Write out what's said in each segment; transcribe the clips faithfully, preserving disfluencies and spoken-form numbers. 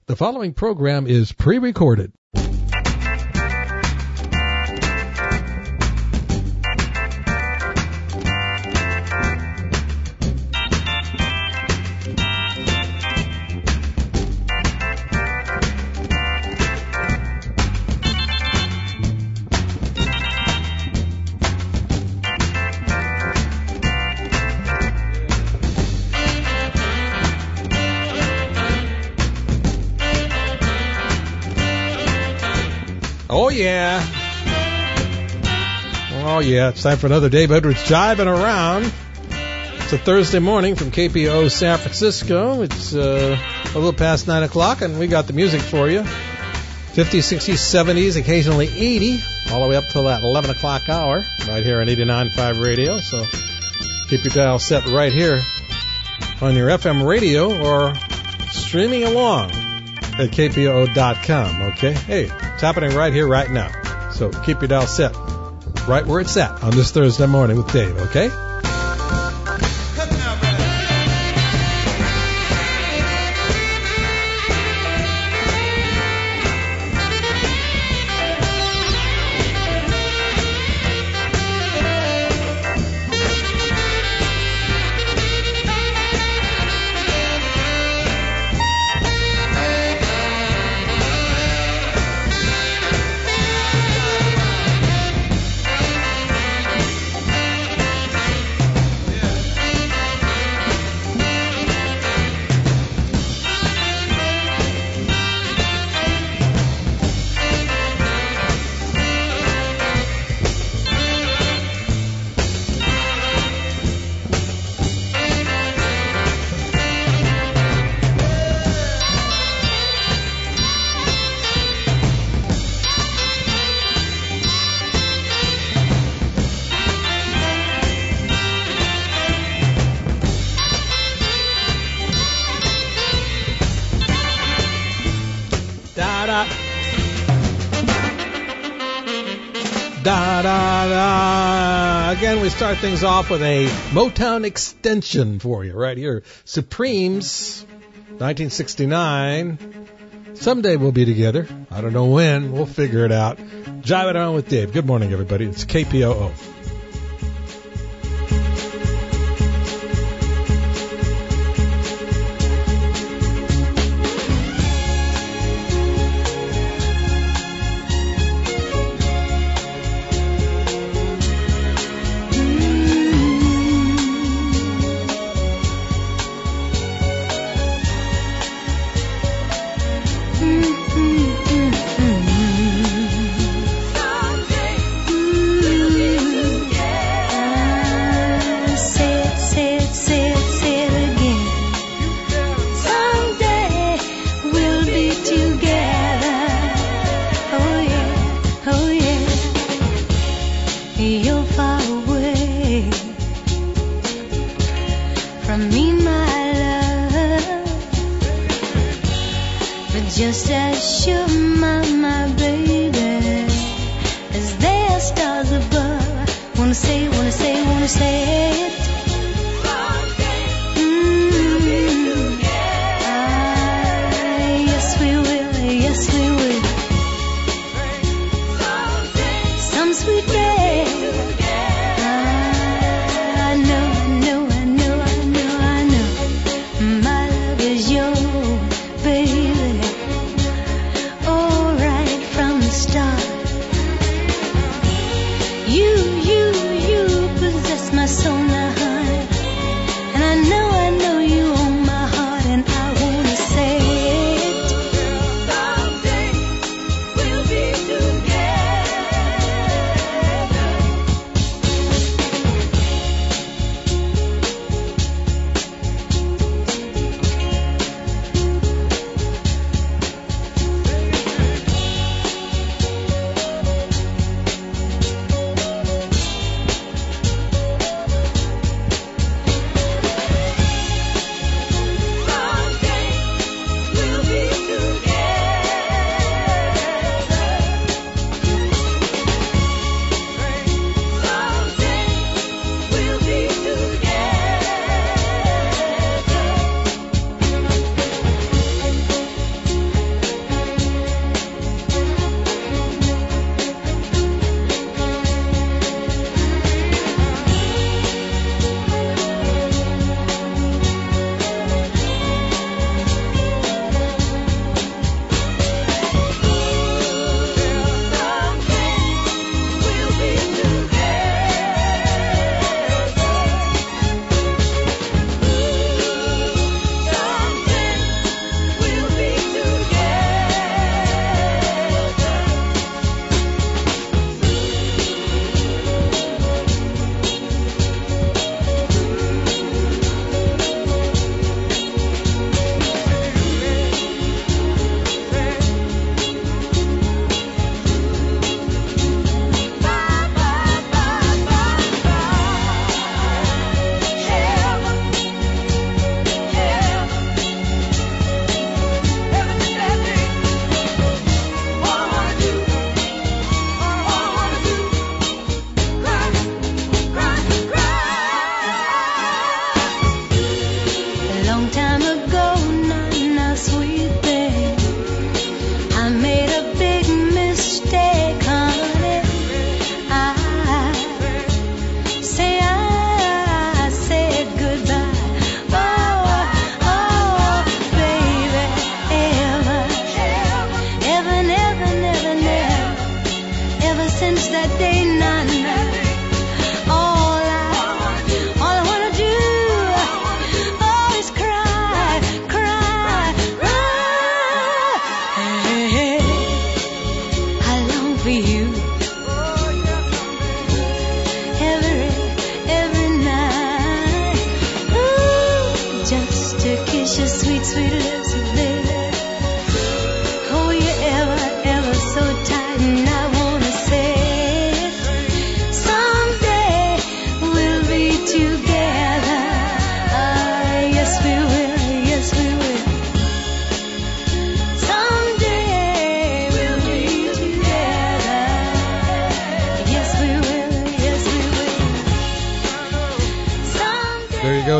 The following program is pre-recorded. Oh, yeah. Oh, yeah. It's time for another Dave Edwards Jiving Around. It's a Thursday morning from K P O San Francisco. It's uh, a little past nine o'clock, and we got the music for you. fifties, sixties, seventies, occasionally eighty, all the way up till that eleven o'clock hour, right here on eighty-nine point five radio. So keep your dial set right here on your F M radio or streaming along at K P O dot com, okay? Hey, it's happening right here, right now. So keep your dial set right where it's at on this Thursday morning with Dave, okay? Da, da, da. Again, we start things off with a Motown extension for you right here. Supremes, nineteen sixty-nine. Someday we'll be together. I don't know when. We'll figure it out. Jive it on with Dave. Good morning, everybody. It's K P O O. You, you, you possess my soul now.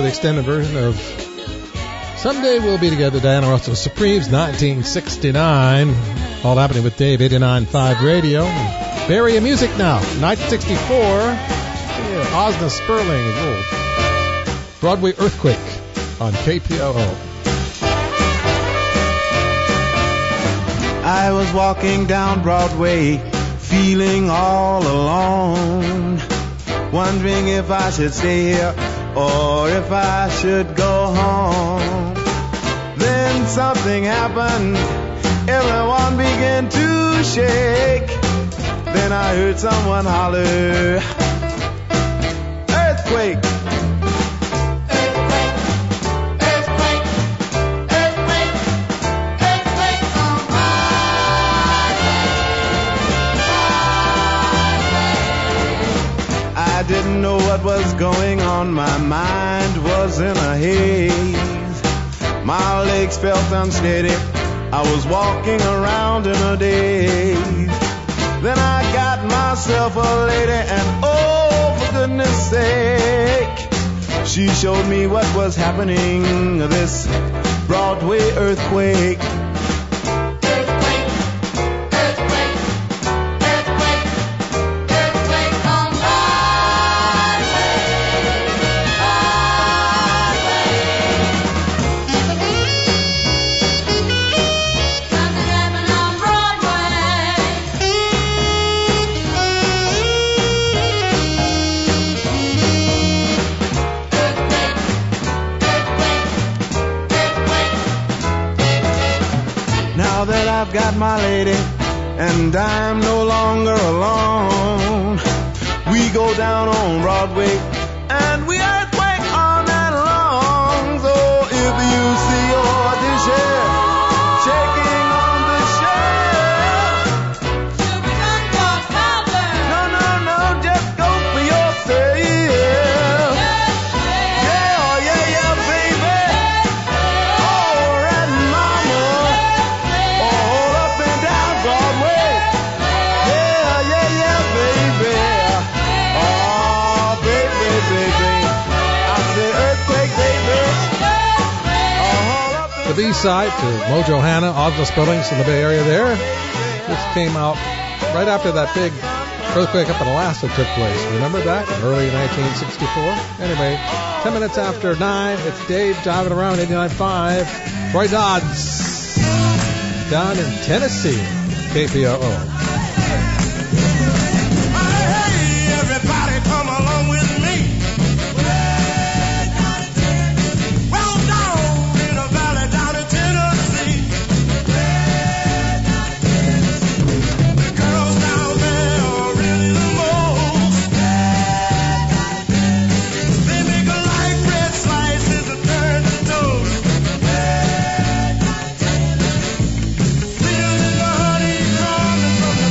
the extended version of Someday We'll Be Together, Diana Ross and the Supremes, nineteen sixty-nine. All happening with Dave, eighty-nine point five Radio. Barry of Music now, nineteen sixty-four. Yeah, Osna Sperling is old. Broadway Earthquake on K P O O. I was walking down Broadway, feeling all alone, wondering if I should stay here or if I should go home. Then something happened, everyone began to shake. Then I heard someone holler, earthquake! I didn't know what was going on, my mind was in a haze. My legs felt unsteady, I was walking around in a daze. Then I got myself a lady, and oh, for goodness sake, she showed me what was happening, this Broadway earthquake. I've got my lady, and I'm no longer alone. We go down on Broadway, and we earthquake all night long. So if you see your dishes shaking on the shelf, no, no, no, just go for yourself. Yeah, oh, yeah, yeah, baby. All right, mama. All up and down Broadway. Yeah, yeah, yeah, baby. Oh, baby, baby. I say earthquake, baby. All up and The B-side to Mojo Hannah, Osna Spellings in the Bay Area there. This came out right after that big earthquake up in Alaska took place. Remember that? In early nineteen sixty-four. Anyway, ten minutes after nine, it's Dave driving around eighty-nine point five. Roy Dodds down in Tennessee, K P O O. Hey, everybody come along with me. Well, down in a valley down in Tennessee. The girls down there are really the most. They make a light red slices and turn to toast. Sweeter than the honey coming from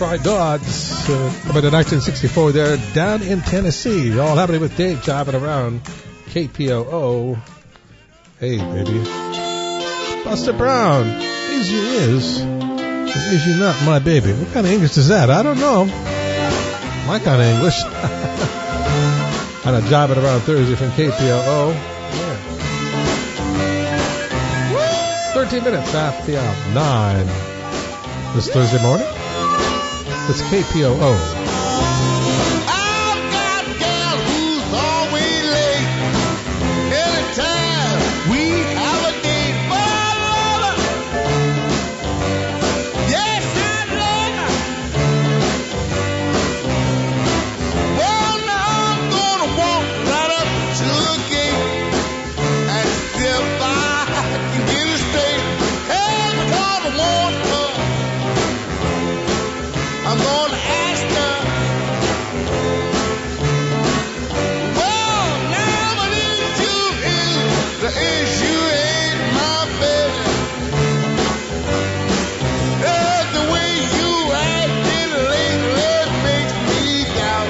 Detroit Dogs. Uh, about in nineteen sixty-four there, down in Tennessee. All happening with Dave jiving around K P O O. Hey, baby. Buster Brown. Is you is. Is you not my baby. What kind of English is that? I don't know. My kind of English. And a jiving around Thursday from K P O O. Yeah. thirteen minutes after the hour. Nine. This Thursday morning. It's K P O O. I've got a gal who's always late. Anytime we have a date, but I love her. Yes, I love her. Well, now I'm gonna walk right up to the gate and see if I can get it straight. Hey, because I want her. I'm gonna ask her. Well, now my issue is the issue ain't my baby. That's the way you acting lately makes me doubt.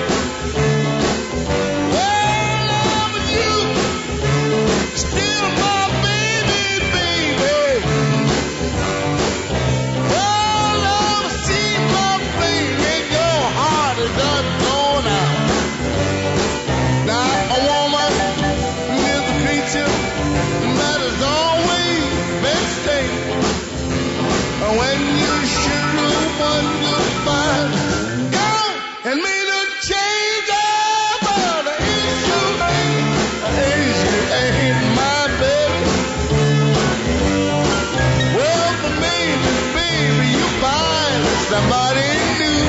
Well, now but you still my baby, baby. Well, now I see my flame in your heart is done gone out. Now a woman is a creature that is always been safe. When you should one to find, go and made a change. But the issue ain't, the issue ain't my baby. Well, for me, baby, you find somebody new.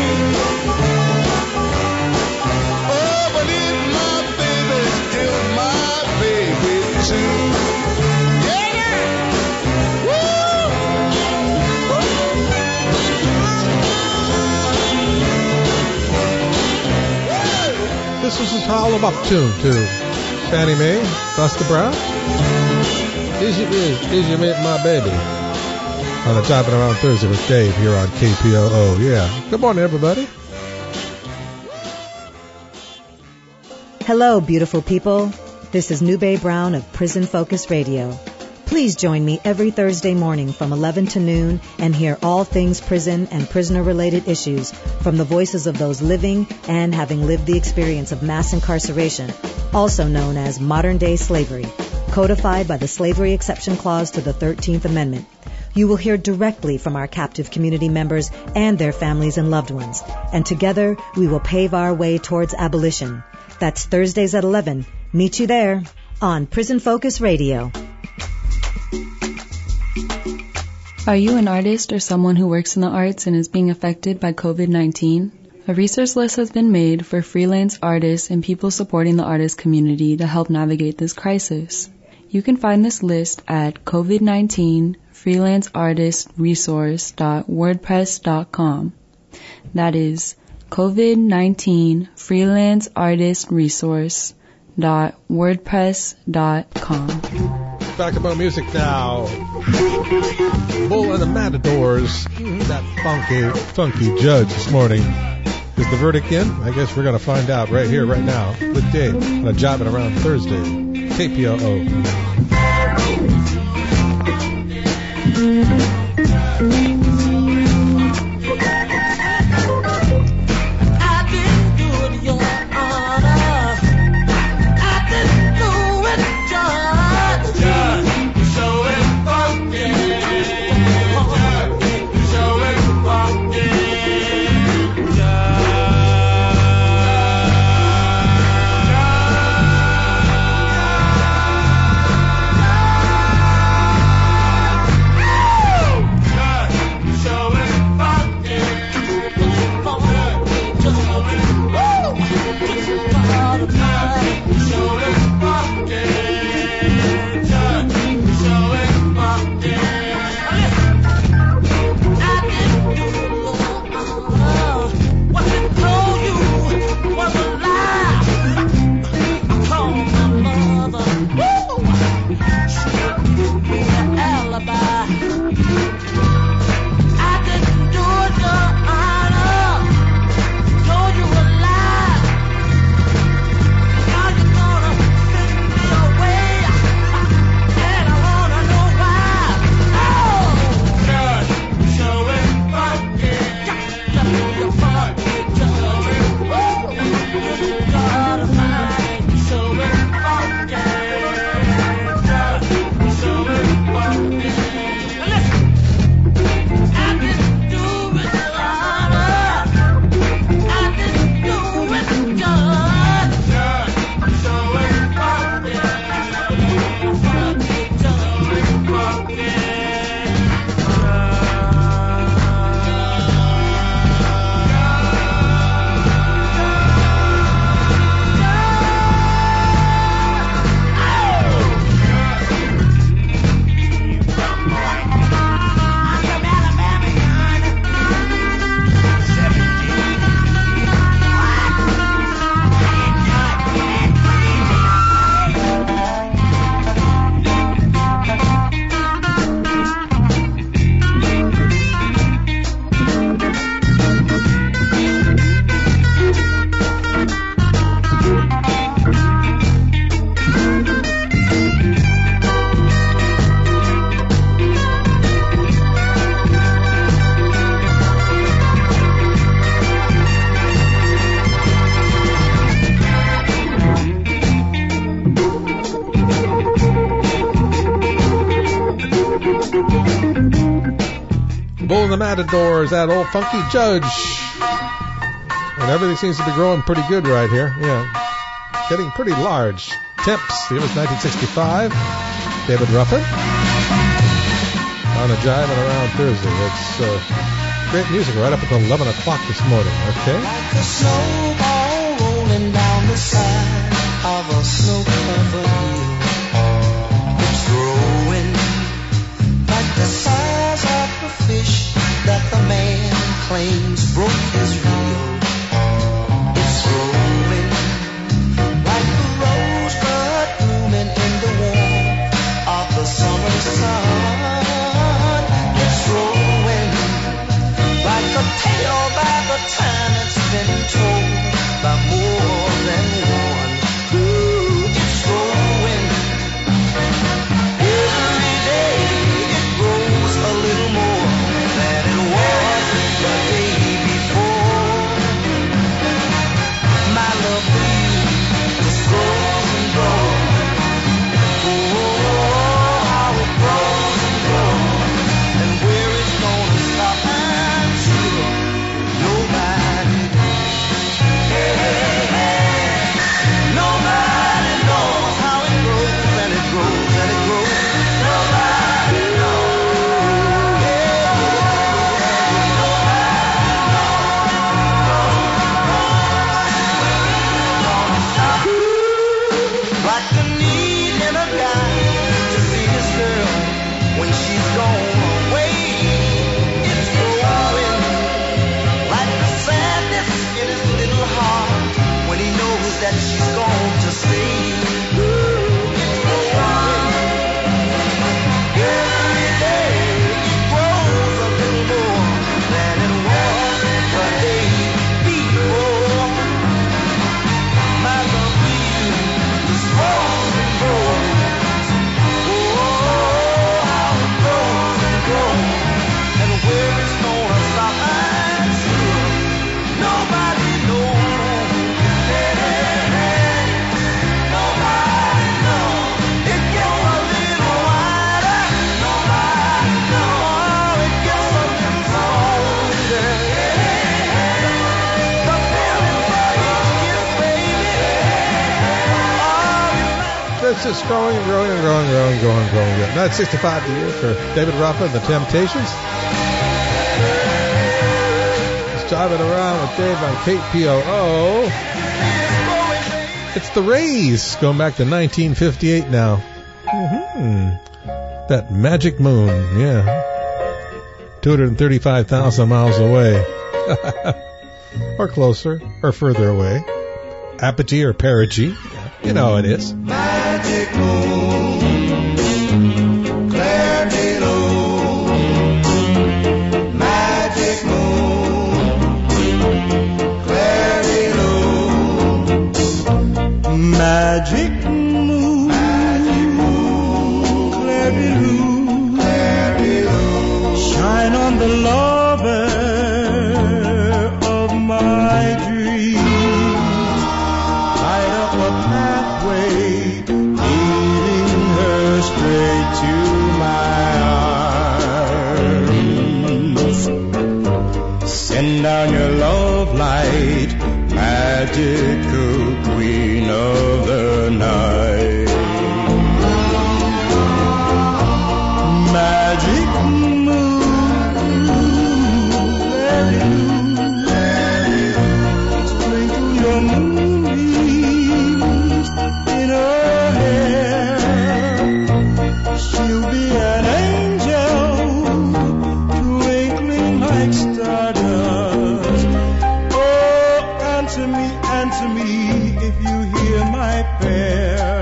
Oh, but it's my baby, still my baby too. Yeah, yeah. Woo! This was his Hollow Up tune to Fannie Mae, Buster Brown. Is you is, is you met my baby. On the Jiving Around Thursday with Dave here on K P O O. Yeah. Good morning, everybody. Hello, beautiful people. This is Nube Brown of Prison Focus Radio. Please join me every Thursday morning from eleven to noon and hear all things prison and prisoner-related issues from the voices of those living and having lived the experience of mass incarceration, also known as modern-day slavery, codified by the Slavery Exception Clause to the thirteenth Amendment. You will hear directly from our captive community members and their families and loved ones, and together we will pave our way towards abolition. That's Thursdays at eleven. Meet you there on Prison Focus Radio. Are you an artist or someone who works in the arts and is being affected by covid nineteen? A resource list has been made for freelance artists and people supporting the artist community to help navigate this crisis. You can find this list at covid nineteen freelance artist resource dot wordpress dot com. That is covid nineteen freelance artist resource dot wordpress dot com. Back about music now. Bull and the Matadors. That funky, funky judge this morning. Is the verdict in? I guess we're going to find out right here, right now, with Dave on a Jiving Around Thursday. K P O O. Matadors, that old funky Judge. And everything seems to be growing pretty good right here. Yeah. Getting pretty large. Temps, the year was nineteen sixty-five. David Ruffin. On a Jive and Around Thursday. It's uh, great music right up until eleven o'clock this morning, okay? Like a snowball rolling down the side of a snow-covered hill. It's growing like the size of the fish that the man claims broke his reel. It's growing like the rosebud blooming in the warmth of the summer sun. It's growing like a tale by the time it's been told by more than one. Ooh, it's growing every day. It grows a little more than it was the day before. My love for you just grows and grows. Oh, how it grows and grows, and where it's gonna stop, I'm sure nobody knows. Hey, hey, hey. Nobody knows how it grows, and it grows, and it grows. Nobody knows. Yeah, like the need in a guy to see his girl when she's gone away. It's growing like the sadness in his little heart when he knows that she's gone to stay. It's growing every day. It grows a little more than it was the day before. My love for you just grows and grows. Oh, how it grows and grows, and where it's gonna stop, I'm sure nobody knows. Hey, hey, hey. Nobody knows. It gets a little wider. Nobody knows. It gets a little stronger. Hey, hey, hey. The feeling for each kiss, baby. Oh, It's just growing and growing and growing and growing and growing and growing. Yeah. That's sixty-five the year for David Ruffin, The Temptations. Just jiving around with Dave on K P O O. It's the Rays, going back to nineteen fifty-eight now. Mm-hmm. That Magic Moon, yeah. two hundred thirty-five thousand miles away. Or closer, or further away. Apogee or perigee. You know how it is. Magic moon, clear below. Magic moon, clear below. Magic moon, magic moon, clear below, clear below. Shine on the lover of my dreams. Light up a pathway leading her straight to my arms. Send down your love light, magical queen of the night. Magic moon, let it sprinkle your moonbeams in her hair. She'll be an angel, twinkling like stardust. Oh, answer me, answer me if you hear my prayer.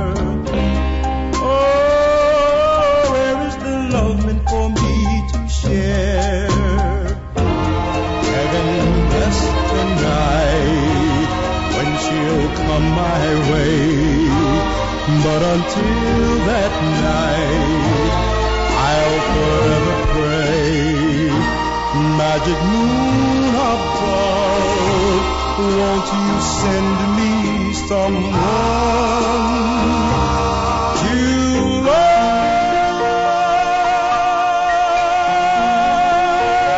Oh, where is the love meant for me to share? Heaven bless the night when she'll come my way. But until that night, I'll forever pray. Magic moon above, won't you send me someone to love?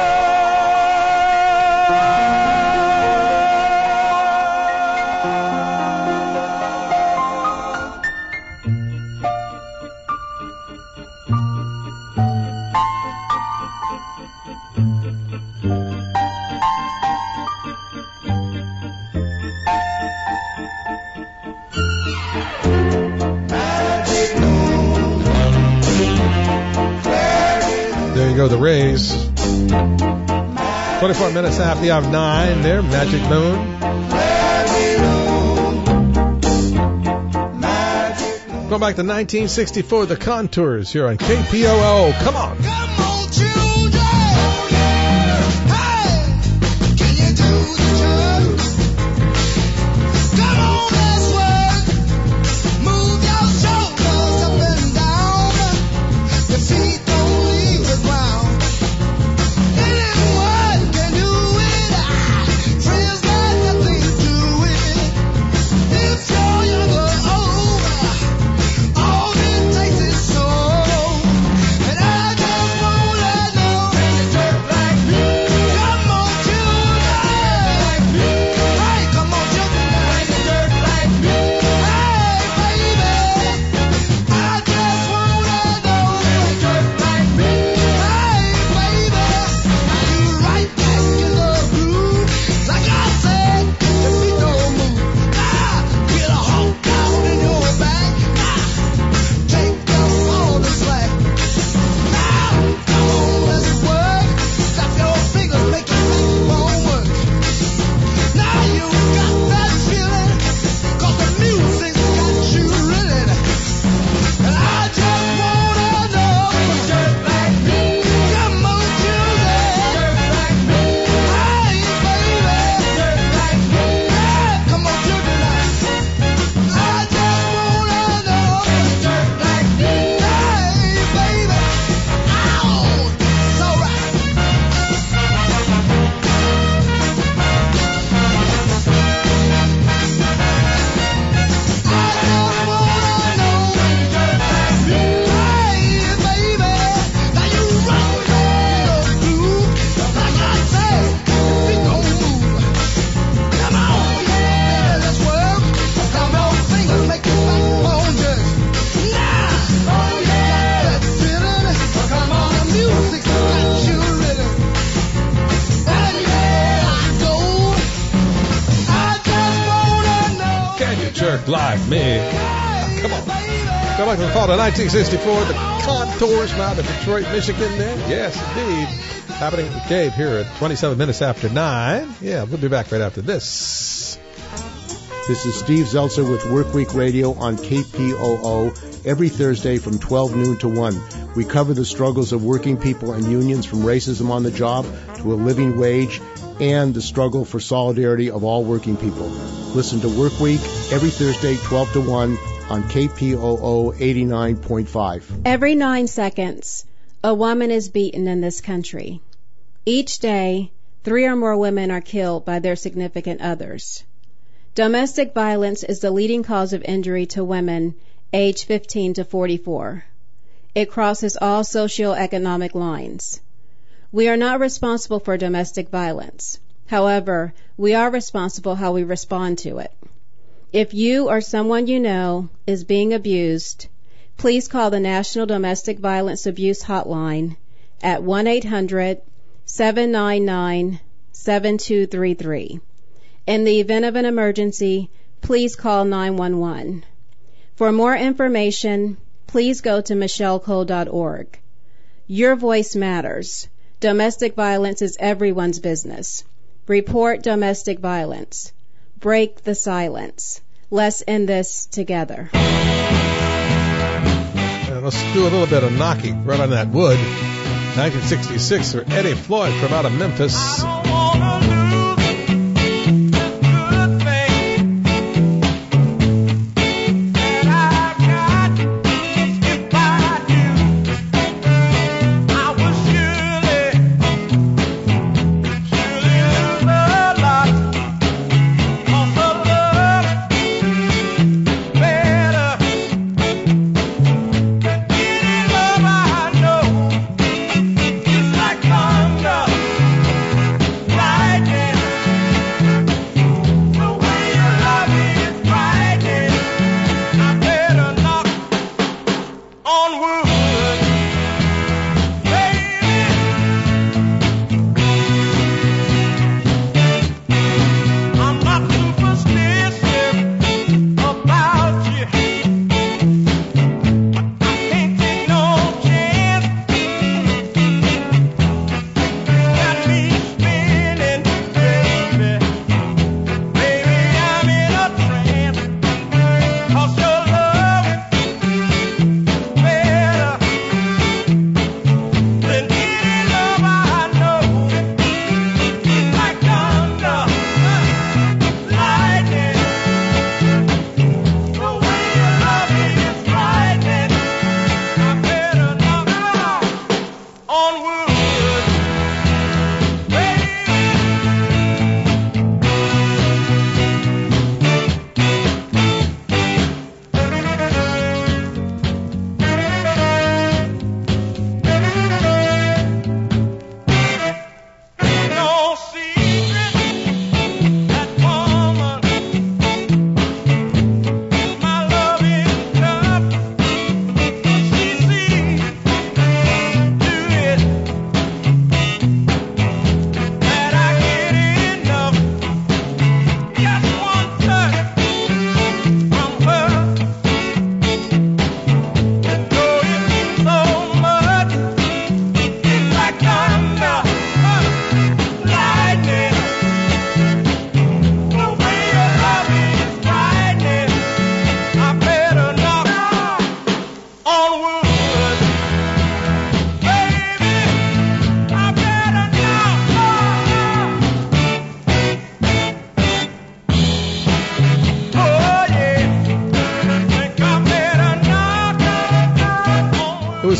the Rays. twenty-four minutes after the hour of nine there, Magic Moon. Going back to nineteen sixty-four, The Contours here on K P O O. Come on. Come on, children. Hey, can you do the job? Come on, let's work. Move your shoulders up and down. Your feet don't leave the ground. Anyone can do it. Friends got nothing to do with it. If you're young or old, all it takes is soul. And I just wanna know, can you jerk like me? Come on, children. Hey, come on, children. Can you jerk like me? Hey, baby. I just wanna know, can you jerk like me? Hey, baby. You right back in the groove. Like I said, your feet don't move. Ah, get a hump down in your back. Ah, take up all the slack. Now, come on, let's work. Stop your fingers, make your backbone work. Now you got that feeling, 'cause the music's got you reeling. And I just wanna know, can you jerk like me? Come on, children. Jerk like me. Hey, baby. Jerk like me. Hey, come on, children. I just wanna know, can you jerk like me? Hey, baby. Ow, it's alright. I just wanna know, can you jerk like me? Hey, baby. Now you rock the groove. Like I said, your feet don't move. Come on, baby, let's work. Come on, fingers make your backbone jerk. Now, oh yeah, that feeling. Come on, the music's got you reeling. And yeah, I go. I just wanna know. Can you jerk like me? Come on. Go back to the fall of nineteen sixty-four, The Contours from out of Detroit, Michigan there. Yes, indeed. Happening with Dave here at twenty-seven minutes after nine. Yeah, we'll be back right after this. This is Steve Zeltzer with Workweek Radio on K P O O every Thursday from twelve noon to one. We cover the struggles of working people and unions, from racism on the job to a living wage, and the struggle for solidarity of all working people. Listen to Workweek every Thursday, twelve to one on K P O O eighty-nine point five. Every nine seconds, a woman is beaten in this country. Each day, three or more women are killed by their significant others. Domestic violence is the leading cause of injury to women aged fifteen to forty-four. It crosses all socioeconomic lines. We are not responsible for domestic violence. However, we are responsible how we respond to it. If you or someone you know is being abused, please call the National Domestic Violence Abuse Hotline at one eight hundred, seven nine nine, seven two three three. In the event of an emergency, please call nine one one. For more information, please go to michelle cole dot org. Your voice matters. Domestic violence is everyone's business. Report domestic violence. Break the silence. Let's end this together. And let's do a little bit of knocking right on that wood. nineteen sixty-six for Eddie Floyd from out of Memphis. I don't wanna lose good thing that I've got. If I do, I will surely, surely lose a lot. 'Cause the love better than any love I know. It's like thunder.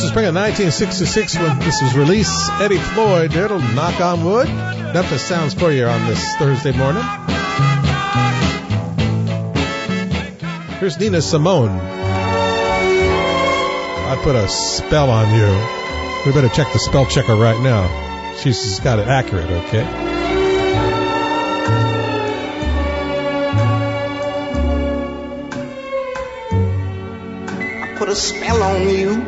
spring of nineteen sixty-six when this was released. Eddie Floyd, it'll knock on wood. Memphis sounds for you on this Thursday morning. Here's Nina Simone. I put a spell on you. We better check the spell checker right now. She's got it accurate, okay? I put a spell on you.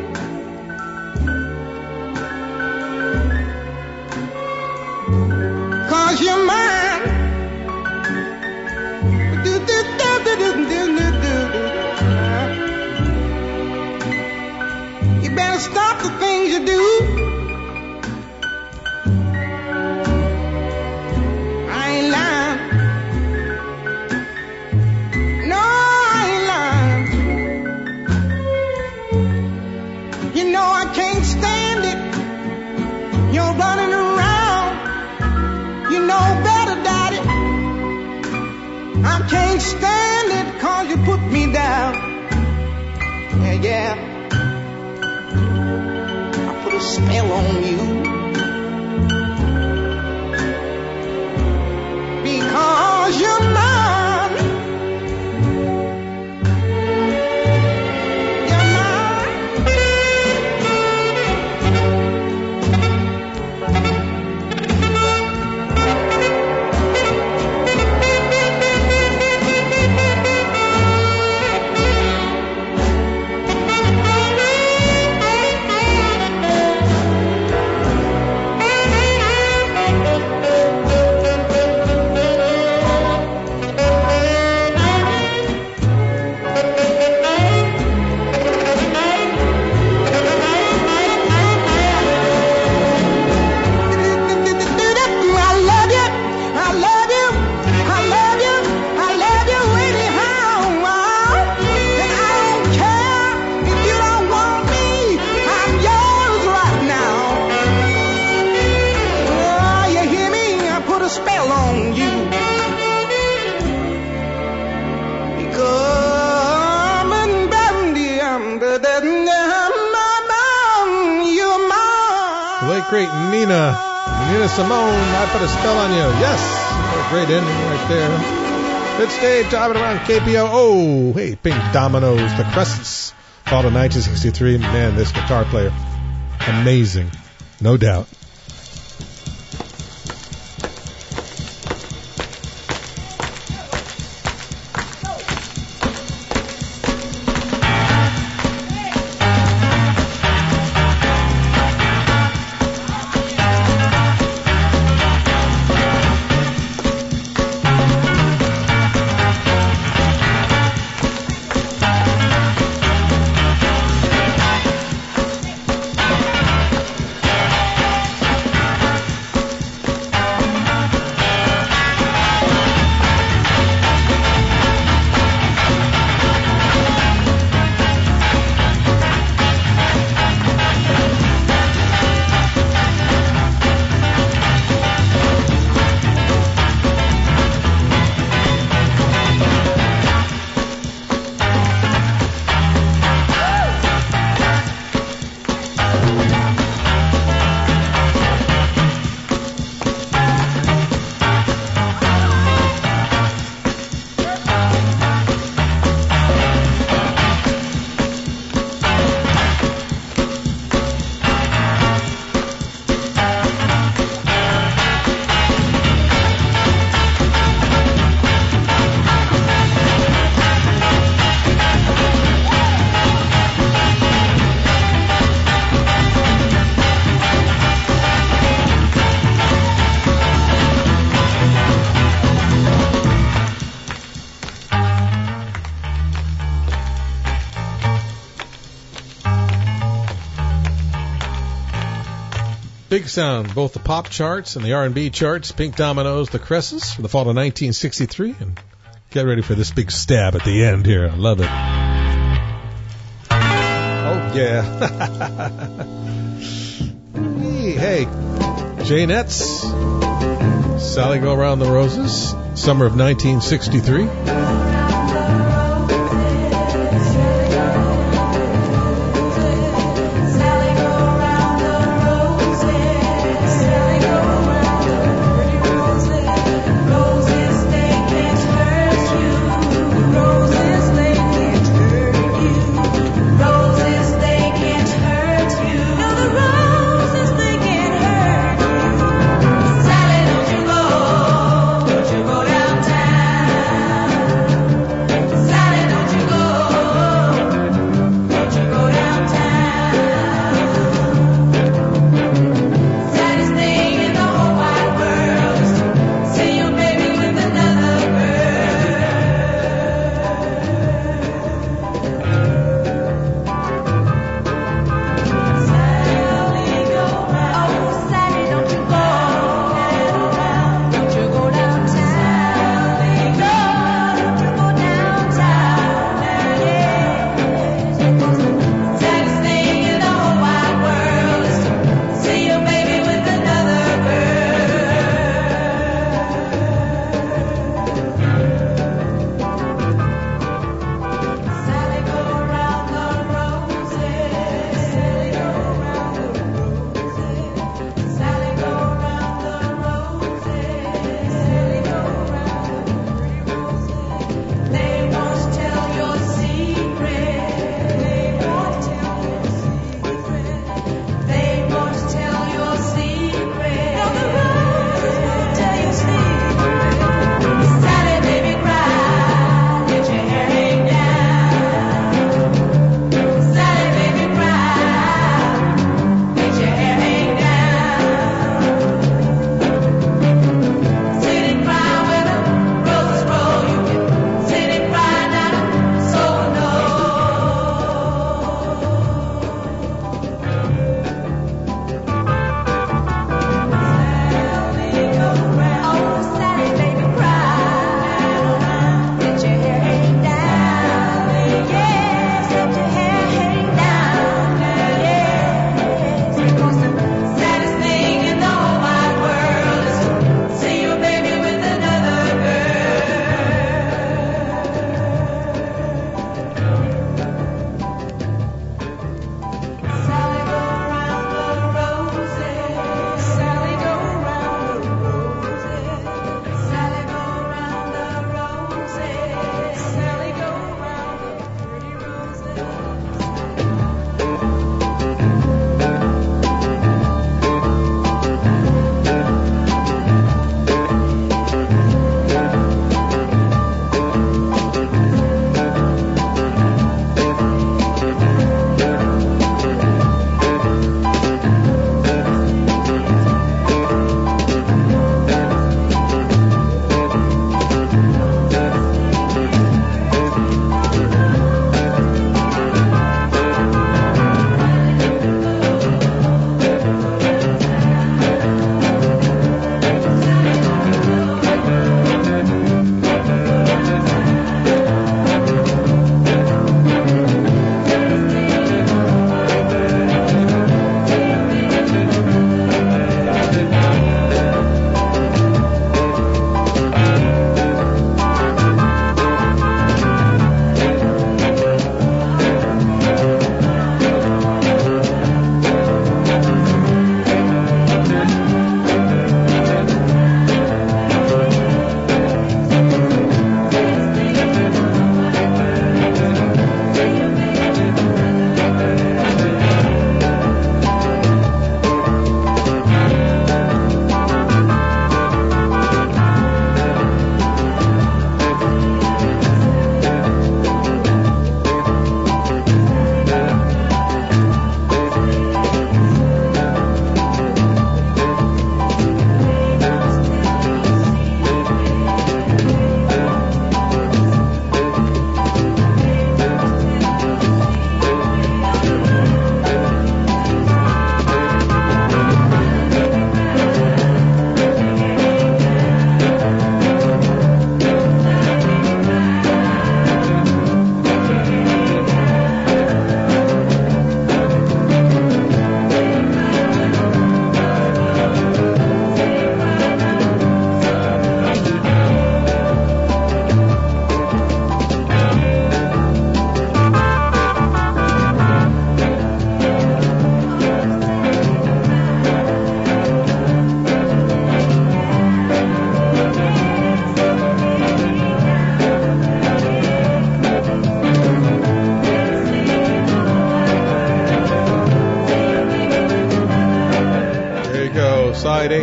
Cause you're mine. Do, do, do, do, do, do, do, do. You better stop the things you do. I ain't lying. No, I ain't lying. You know I can't stand it. You're running around. You know better, Daddy. I can't stand it cause you put me down. Yeah, yeah. I put a spell on you. Because you're mine. You're mine. Great Nina, Nina Simone, I put a spell on you. Yes, what a great ending right there. It's Dave driving around K P O. Oh, hey, Pink Dominoes, the Crescents, fall of nineteen sixty-three. Man, this guitar player, amazing, no doubt. Big sound, both the pop charts and the R and B charts. Pink Dominoes, the Crescents, for the fall of nineteen sixty-three. And get ready for this big stab at the end here. I love it. Oh, yeah. Hey, Janettes, Sally Go Around the Roses, summer of nineteen sixty-three. Sally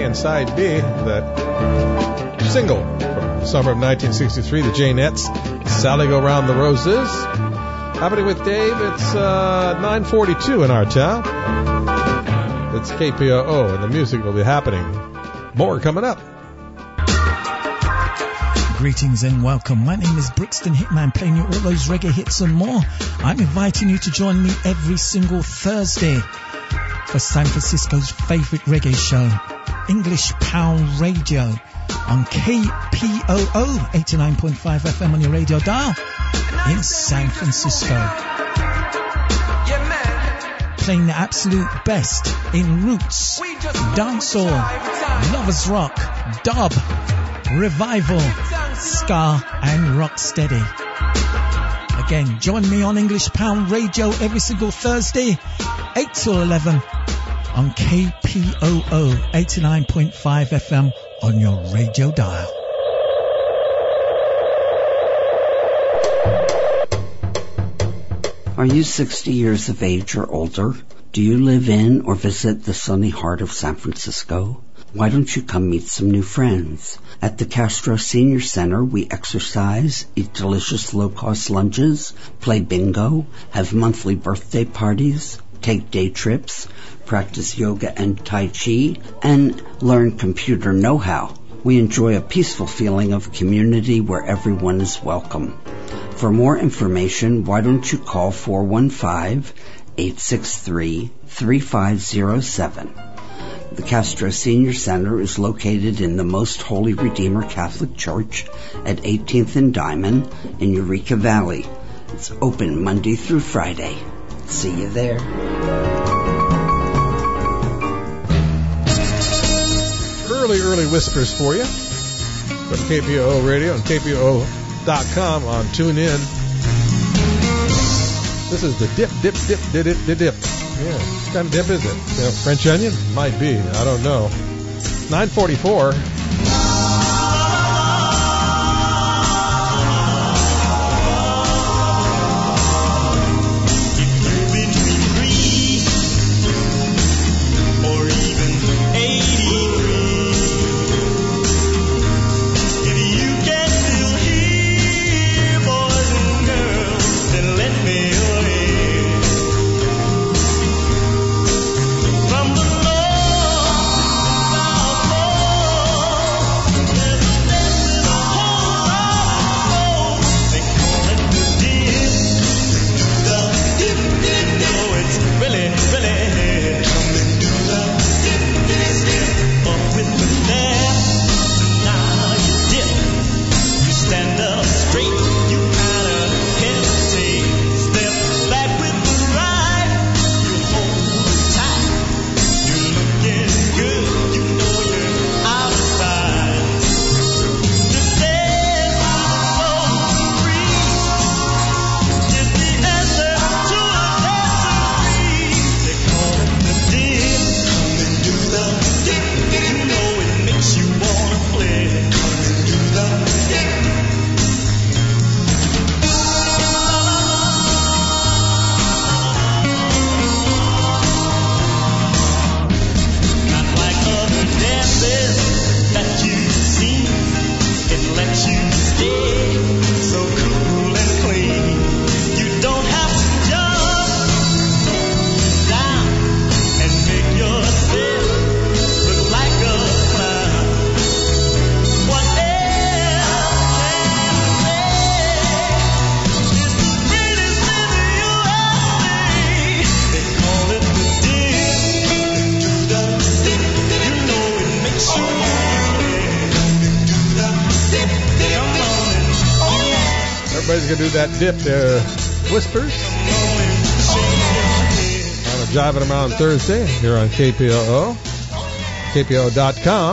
and Side B, that single from the summer of nineteen sixty-three, the Janettes, Sally Go Round the Roses. Happening with Dave, it's uh, nine forty-two in our town. It's K P O O, and the music will be happening. More coming up. Greetings and welcome. My name is Brixton Hitman, playing you all those reggae hits and more. I'm inviting you to join me every single Thursday for San Francisco's favorite reggae show, English Pound Radio, on K P O O eighty-nine point five F M on your radio dial in San Francisco. Playing the absolute best in roots, dancehall, lovers rock, dub, revival, ska and rocksteady. Again, join me on English Pound Radio every single Thursday, eight till eleven on K P O O eighty-nine point five F M on your radio dial. Are you sixty years of age or older? Do you live in or visit the sunny heart of San Francisco? Why don't you come meet some new friends? At the Castro Senior Center, we exercise, eat delicious low-cost lunches, play bingo, have monthly birthday parties, take day trips, practice yoga and Tai Chi, and learn computer know-how. We enjoy a peaceful feeling of community where everyone is welcome. For more information, why don't you call four one five, eight six three, three five zero seven. The Castro Senior Center is located in the Most Holy Redeemer Catholic Church at eighteenth and Diamond in Eureka Valley. It's open Monday through Friday. See you there. Early, early whispers for you from K P O O Radio and K P O O dot com on TuneIn. This is the dip, dip, dip, dip, dip, dip, dip. Yeah, what kind of dip is it? You know, French onion? Might be. I don't know. nine forty-four. Everybody's going to do that dip there. Whispers. On a Jiving Around Thursday here on K P O O. K P O O dot com.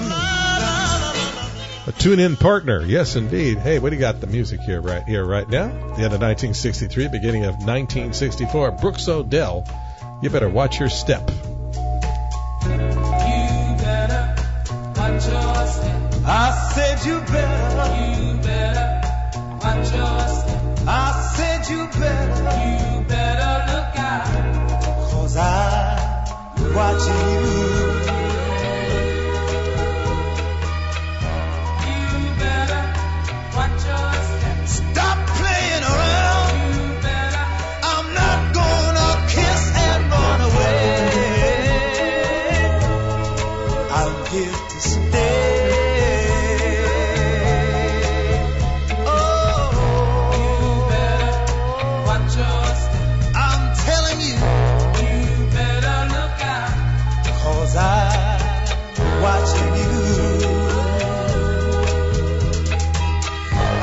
A tune-in partner. Yes, indeed. Hey, what do you got the music here right here right now? The end of nineteen sixty-three, beginning of nineteen sixty-four. Brooks O'Dell. You better watch your step. You better watch your step. I said you better. You better watch your step. I said you better. You better look out. Cause I'm watching you.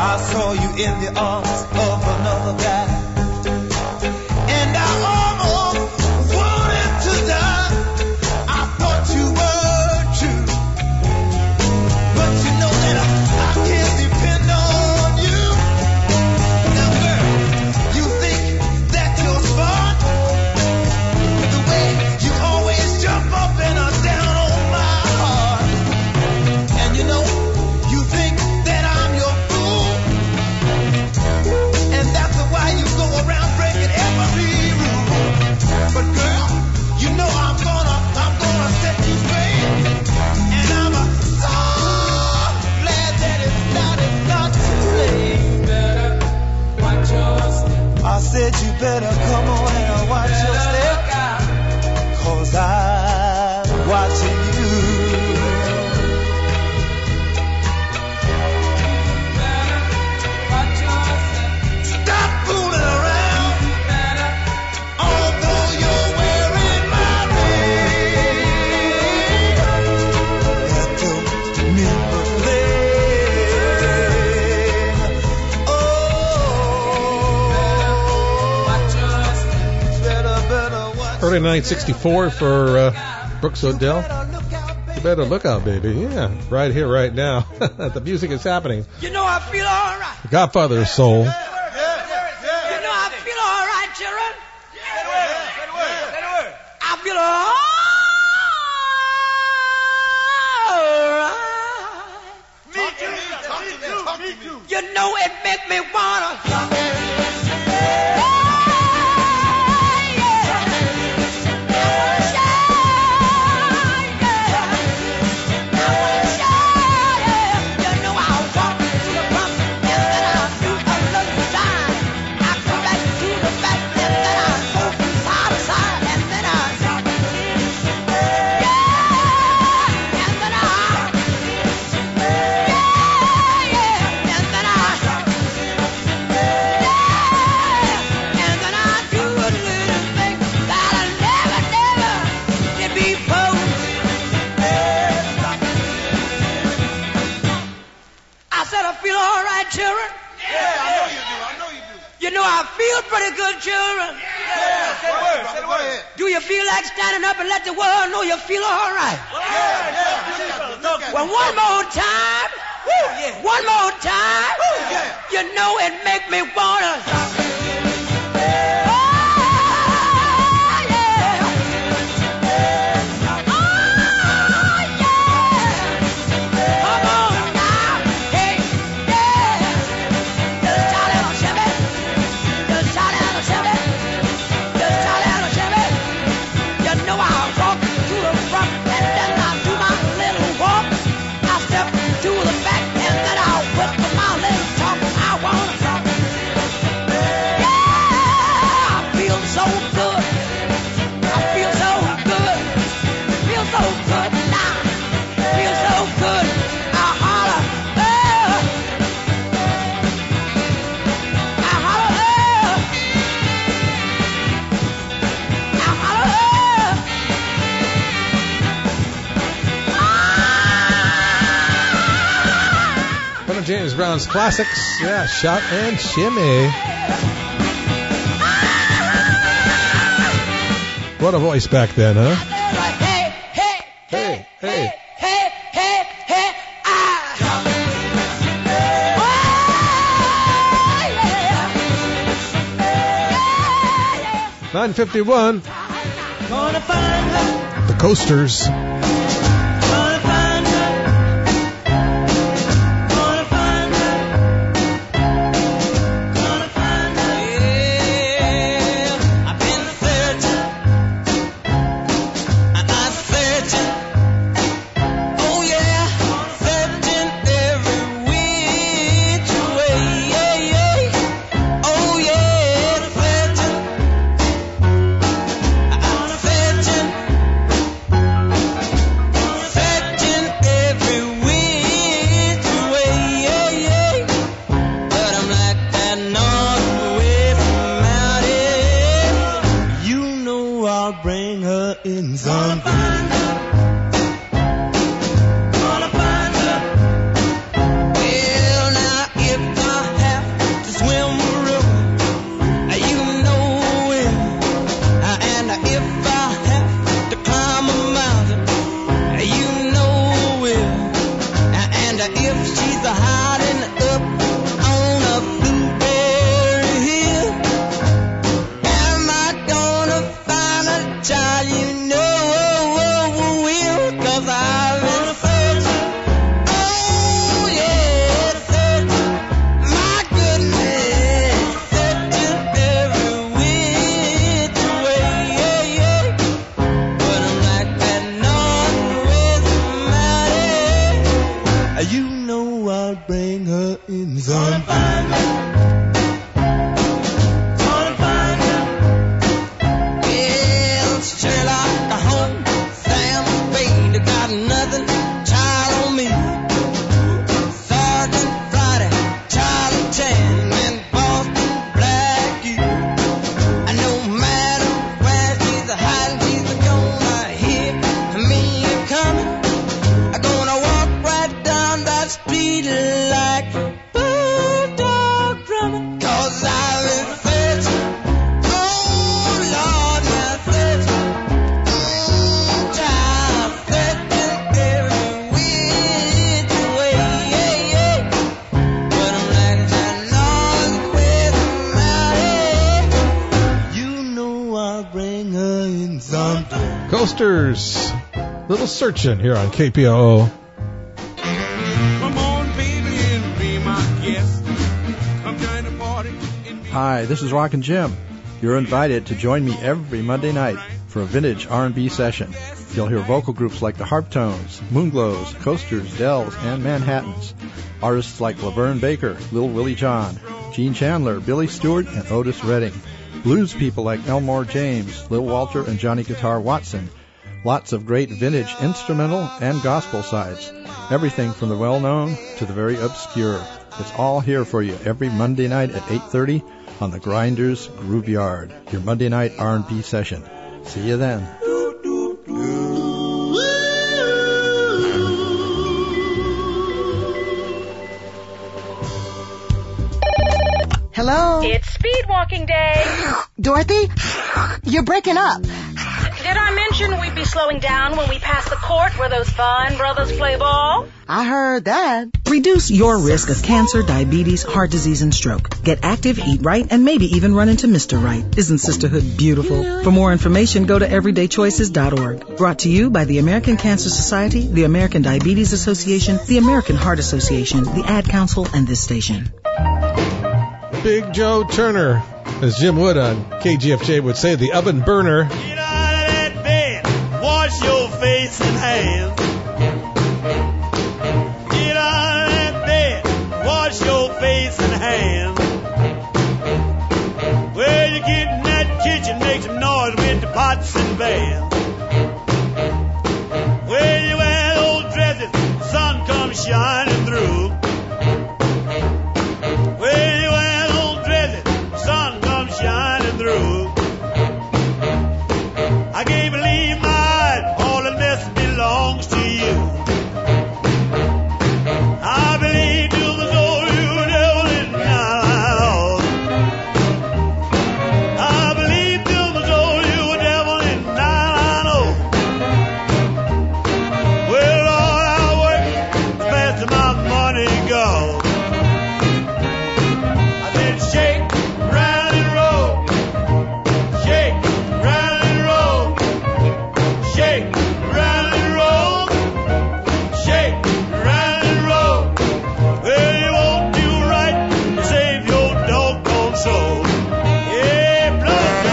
I saw you in the arms of another guy, and I almost wanted to die. I thought you were true, but you know that I, I can't depend on you. Now, girl, you think that you're smart, the way you always jump up and are down on my heart, and you know you think that I'm your fool, and that's why you go around breaking every rule. But girl, you know I'm gonna, I'm gonna set you straight, and I'm uh, so glad that it's not, it's not too late. Better watch your step. I said you better come on and watch your step, 'cause I'm watching you. Stop fooling around, although you're wearing my ring. That don't mean a thing. Oh, better, better watch. Early nineteen sixty-four for uh, Brooks O'Dell. You better look out, baby. Yeah, right here, right now. The music is happening. You know I feel all right. The Godfather of Soul. You know I feel all right, children. I feel all right. Me too. Me too. You know it make me wanna. Children? Yeah, I know you do. I know you do. You know I feel pretty good, children. Yeah, say the word. Say the word. Do you feel like standing up and let the world know you feel all right? Yeah, yeah. Well, one more time. Woo, yeah. One more time. Woo, yeah. You know it make me wanna. James Brown's classics. Yeah, Shout and Shimmy. What a voice back then, huh? Hey, hey, hey, hey, hey, hey, hey, ah. nine fifty-one. Gonna find her. The Coasters. in something. Coasters, little searching here on K P O O. Come on, baby, and be my guest. Come join the party. Hi, this is Rockin' Jim. You're invited to join me every Monday night for a vintage R and B session. You'll hear vocal groups like the Harptones, Moonglows, Coasters, Dells, and Manhattans. Artists like Laverne Baker, Lil Willie John, Gene Chandler, Billy Stewart, and Otis Redding. Blues people like Elmore James, Lil Walter, and Johnny Guitar Watson. Lots of great vintage instrumental and gospel sides. Everything from the well-known to the very obscure. It's all here for you every Monday night at eight thirty on the Grinders Groove Yard, your Monday night R and B session. See you then. Hello? It's speed walking day. Dorothy? You're breaking up. Did I mention we'd be slowing down when we pass the court where those fine brothers play ball? I heard that. Reduce your risk of cancer, diabetes, heart disease, and stroke. Get active, eat right, and maybe even run into Mister Right. Isn't sisterhood beautiful? For more information, go to everyday choices dot org. Brought to you by the American Cancer Society, the American Diabetes Association, the American Heart Association, the Ad Council, and this station. Big Joe Turner, as Jim Wood on K G F J would say, the oven burner. Get out of that bed, wash your face and hands. Get out of that bed, wash your face and hands. Well, you get in that kitchen, make some noise with the pots and pans. Well, you wear those dresses, the sun comes shining through. Well, you wear those dresses, the sun comes shining through. I can't believe my eyes, all the mess belongs to you. I believe to the soul you devil in my Lord. I believe to the soul you devil in my Lord. Well, all I work, the best of my money goes. I said shake, round and roll. Shake, round and roll. Shake, round and roll. Shake, round and roll. Well, you won't do right to save your doggone soul. Yeah, blood,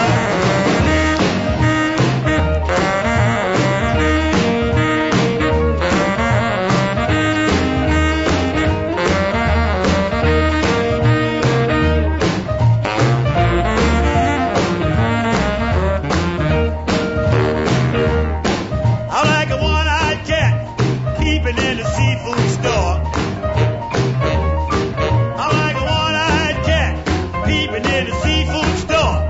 I like a one-eyed cat peeping in the seafood store. I like a one-eyed cat peeping in the seafood store.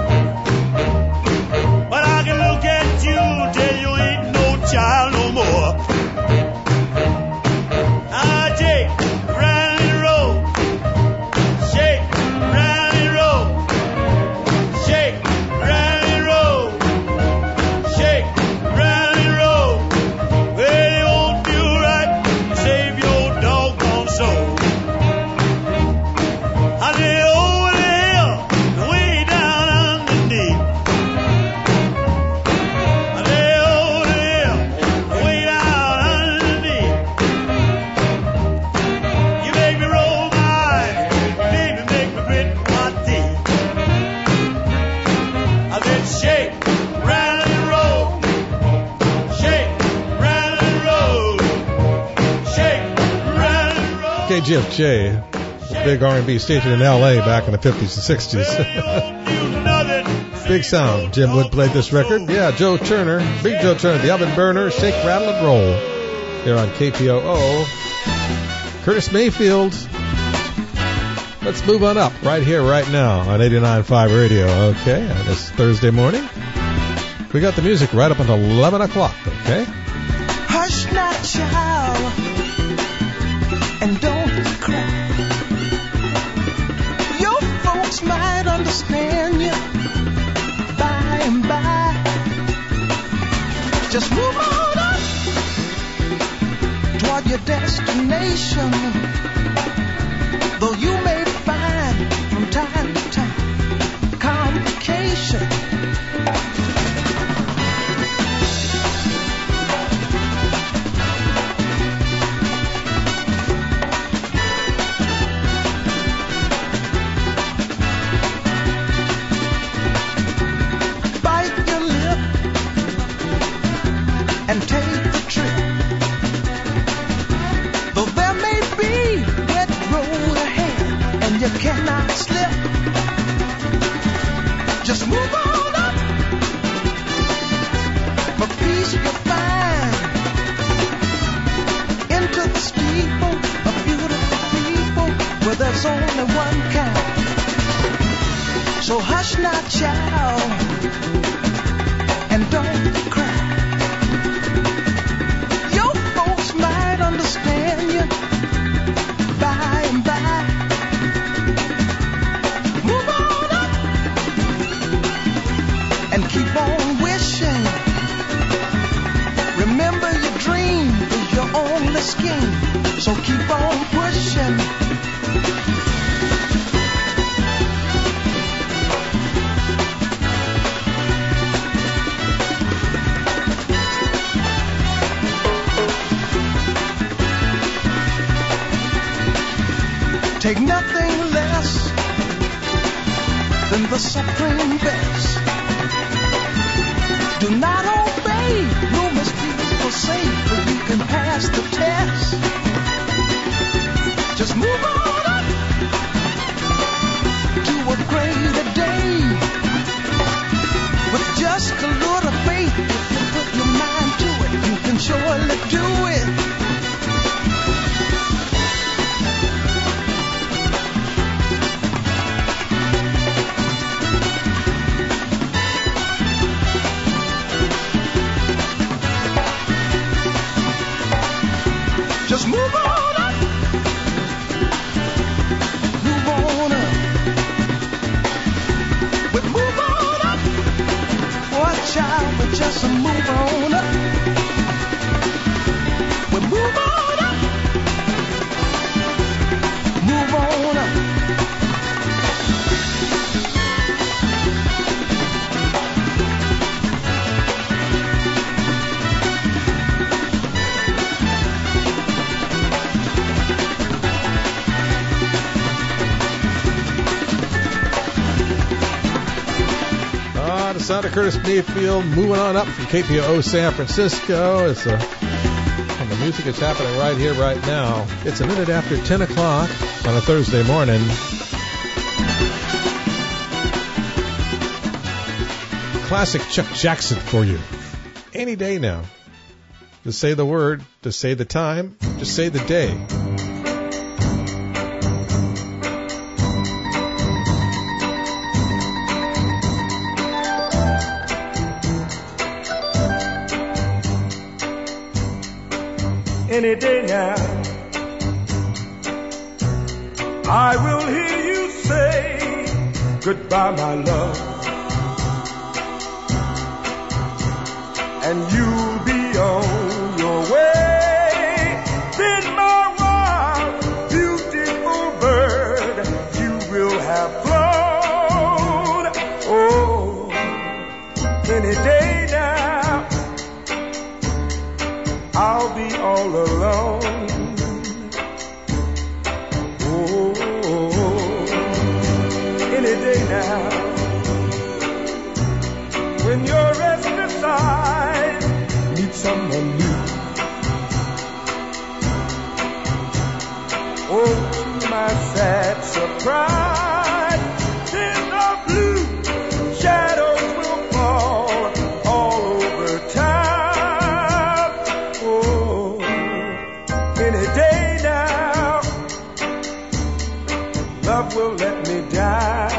But I can look at you till you ain't no child no more. I take round and roll, shake, round and roll, shake, round and roll, shake, round and roll. Well, you won't do right to save your doggone soul. I say over the hill, way down underneath. I say over the hill, way down underneath. You make me roll my eyes, baby, make me grit my teeth. I said shake, round and roll, shake, round and roll, shake, round and roll. K G F J, big R and B station in L A back in the fifties and sixties. Big sound. Jim Wood played this record. Yeah, Joe Turner, Big Joe Turner, the Oven Burner, Shake, Rattle, and Roll. Here on K P O O. Curtis Mayfield. Let's move on up right here, right now on eighty-nine point five Radio. Okay, on this Thursday morning. We got the music right up until eleven o'clock, okay? Hush not, child, and don't cry. Your folks might understand you by and by. Just move on up toward your destination. Though you may find from time to time complication. Cannot slip. Just move on up. For peace you'll find into the steeple of beautiful people where there's only one kind. So hush not, child, and don't cry. Your folks might understand you by and by. Keep on wishing. Remember your dream is your only scheme. So keep on pushing. Take nothing less than the supreme best. Do not obey rumors people say, but you can pass the test. Just move on up to a greater day. With just a little faith, if you put your mind to it, you can surely do it. Just move on up. Move on up. We move on up. Watch out, we just move on up. We move on up. Move on up. Sound of Curtis Mayfield moving on up from K P O O San Francisco. It's a, and the music is happening right here, right now. It's a minute after ten o'clock on a Thursday morning. Classic Chuck Jackson for you. Any day now. Just say the word, just say the time, just say the day. Any day now, I will hear you say goodbye, my love, and you'll be on your way. Then my wild, beautiful bird, you will have flown. Oh, any day now, I'll be all alone. Oh, any day now, when your restless eyes meet someone new. Oh, to myself. that surprise, then the blue shadows will fall all over town. Oh, any day now, love will let me down.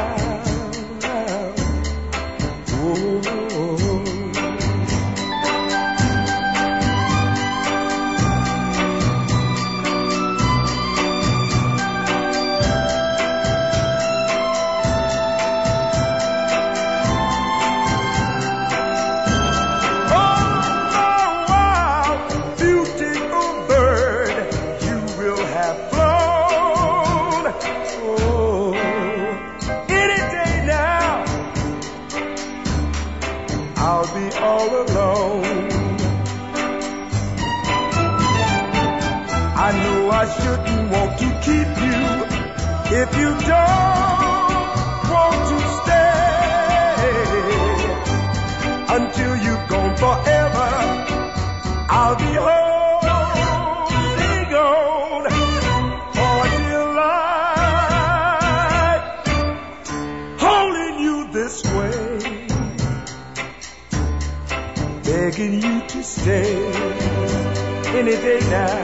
I shouldn't want to keep you if you don't want to stay. Until you've gone forever, I'll be holding on for dear life, holding you this way, begging you to stay any day now.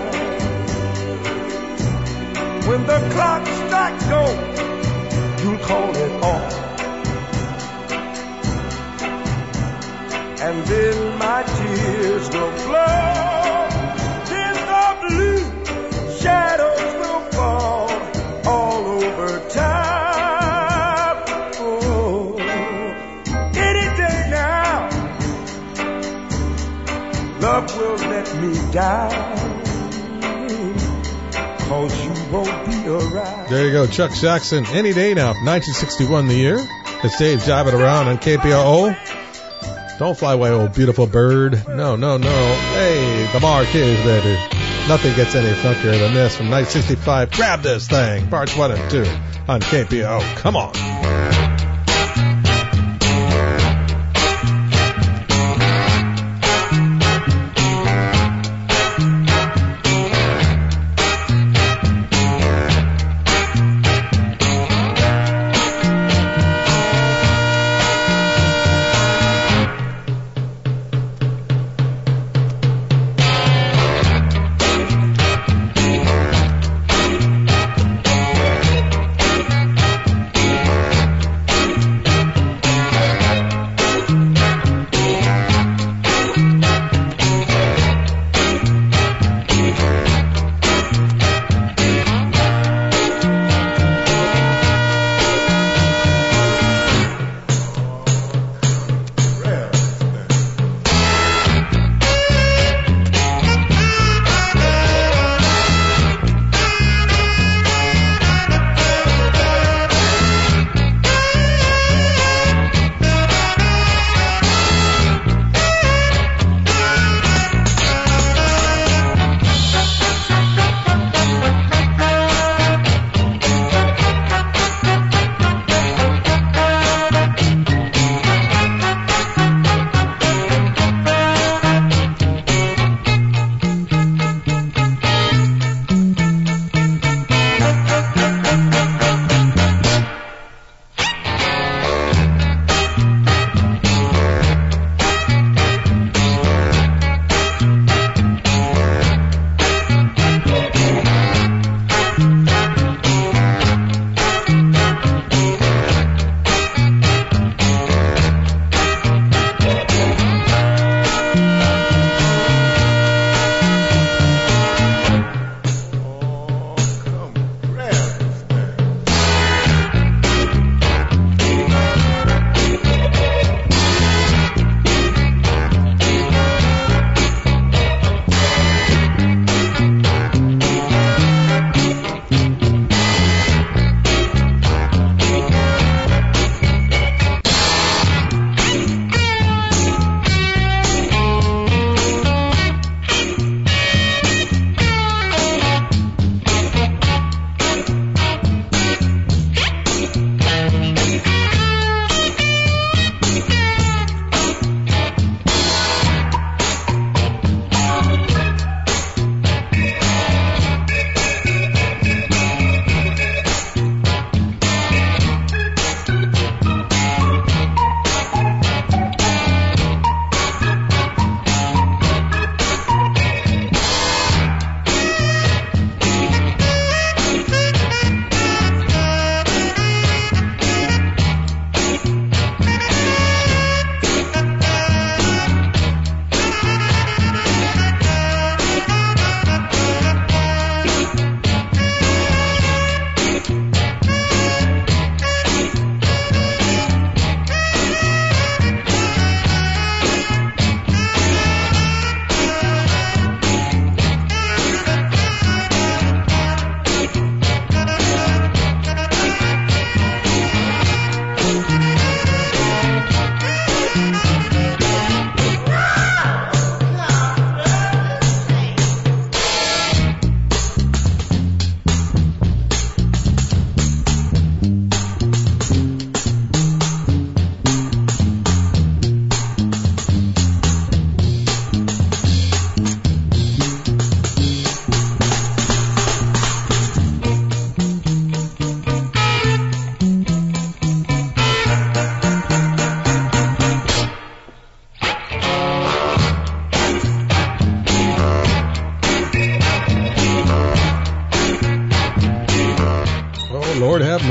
When the clock strikes go, you'll call it off. And then my tears will flow. Then the blue shadows will fall all over town. Oh, any day now, love will let me down. Cause you won't be around. There you go, Chuck Jackson. Any day now, nineteen sixty-one the year. It's Dave jiving around on K P O O. Don't fly away, old beautiful bird. No, no, no. Hey, the Marquez, baby. Nothing gets any funkier than this from nineteen sixty-five. Grab this thing. Parts one and two on K P O O. Come on.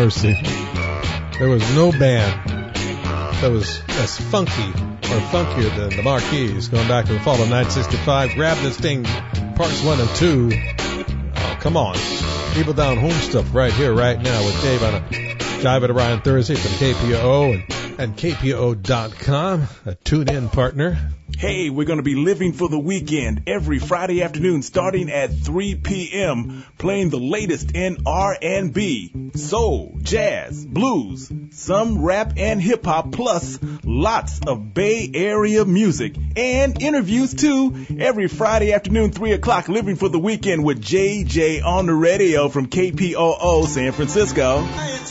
mercy. There was no band that was as funky or funkier than the Marquis, going back to the fall of nineteen sixty-five. Grab This Thing, parts one and two. Oh, come on. People Down Home stuff right here, right now with Dave on a Jive at Orion Thursday from K P O O and, and K P O O dot com, a tune-in partner. Hey, we're going to be living for the weekend every Friday afternoon starting at three p.m. playing the latest in R and B, soul, jazz, blues, some rap and hip-hop, plus lots of Bay Area music and interviews too. Every Friday afternoon, three o'clock, living for the weekend with J J on the radio from K P O O San Francisco.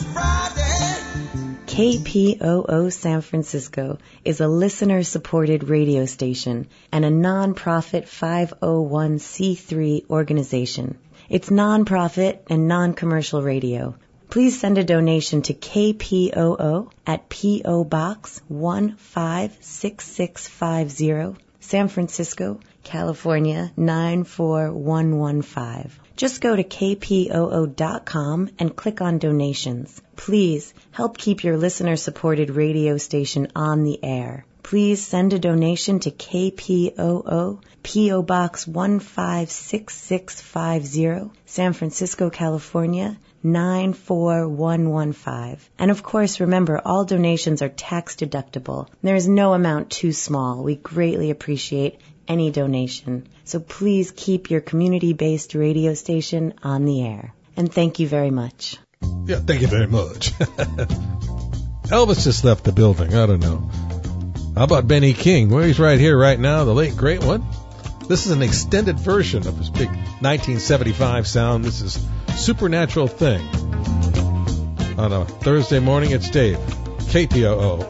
K P O O San Francisco is a listener-supported radio station and a non-profit five oh one c three organization. It's non-profit and non-commercial radio. Please send a donation to K P O O at P O Box one five six six five zero, San Francisco, California nine four one one five. Just go to K P O O dot com and click on donations. Please help keep your listener-supported radio station on the air. Please send a donation to K P O O, P O Box one five six six five zero, San Francisco, California nine four one one five. And of course, remember, all donations are tax deductible. There is no amount too small. We greatly appreciate any donation. So please keep your community-based radio station on the air. And thank you very much. Yeah, thank you very much. Elvis just left the building. I don't know. How about Benny King? Well, he's right here, right now, the late, great one. This is an extended version of his big nineteen seventy-five sound. This is Supernatural Thing. On a Thursday morning, it's Dave, K P O O.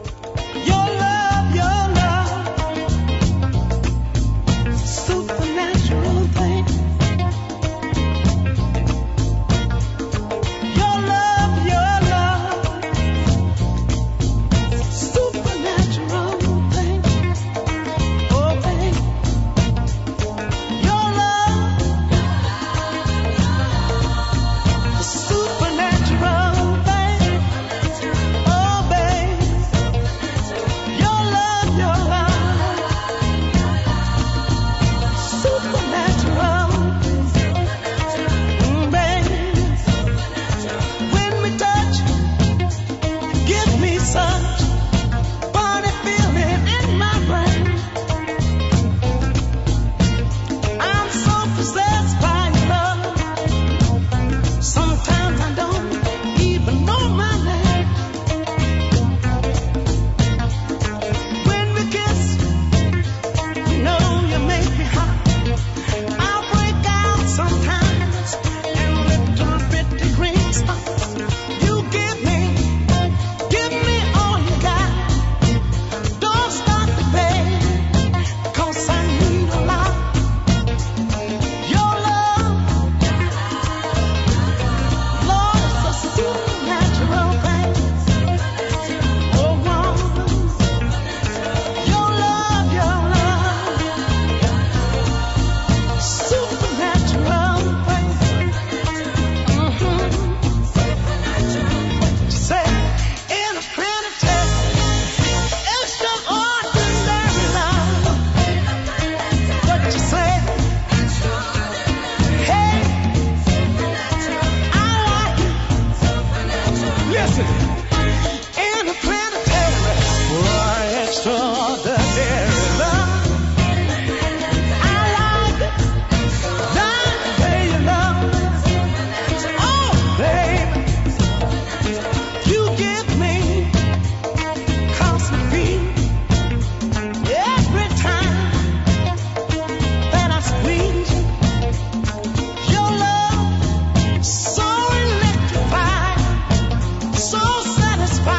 So satisfied.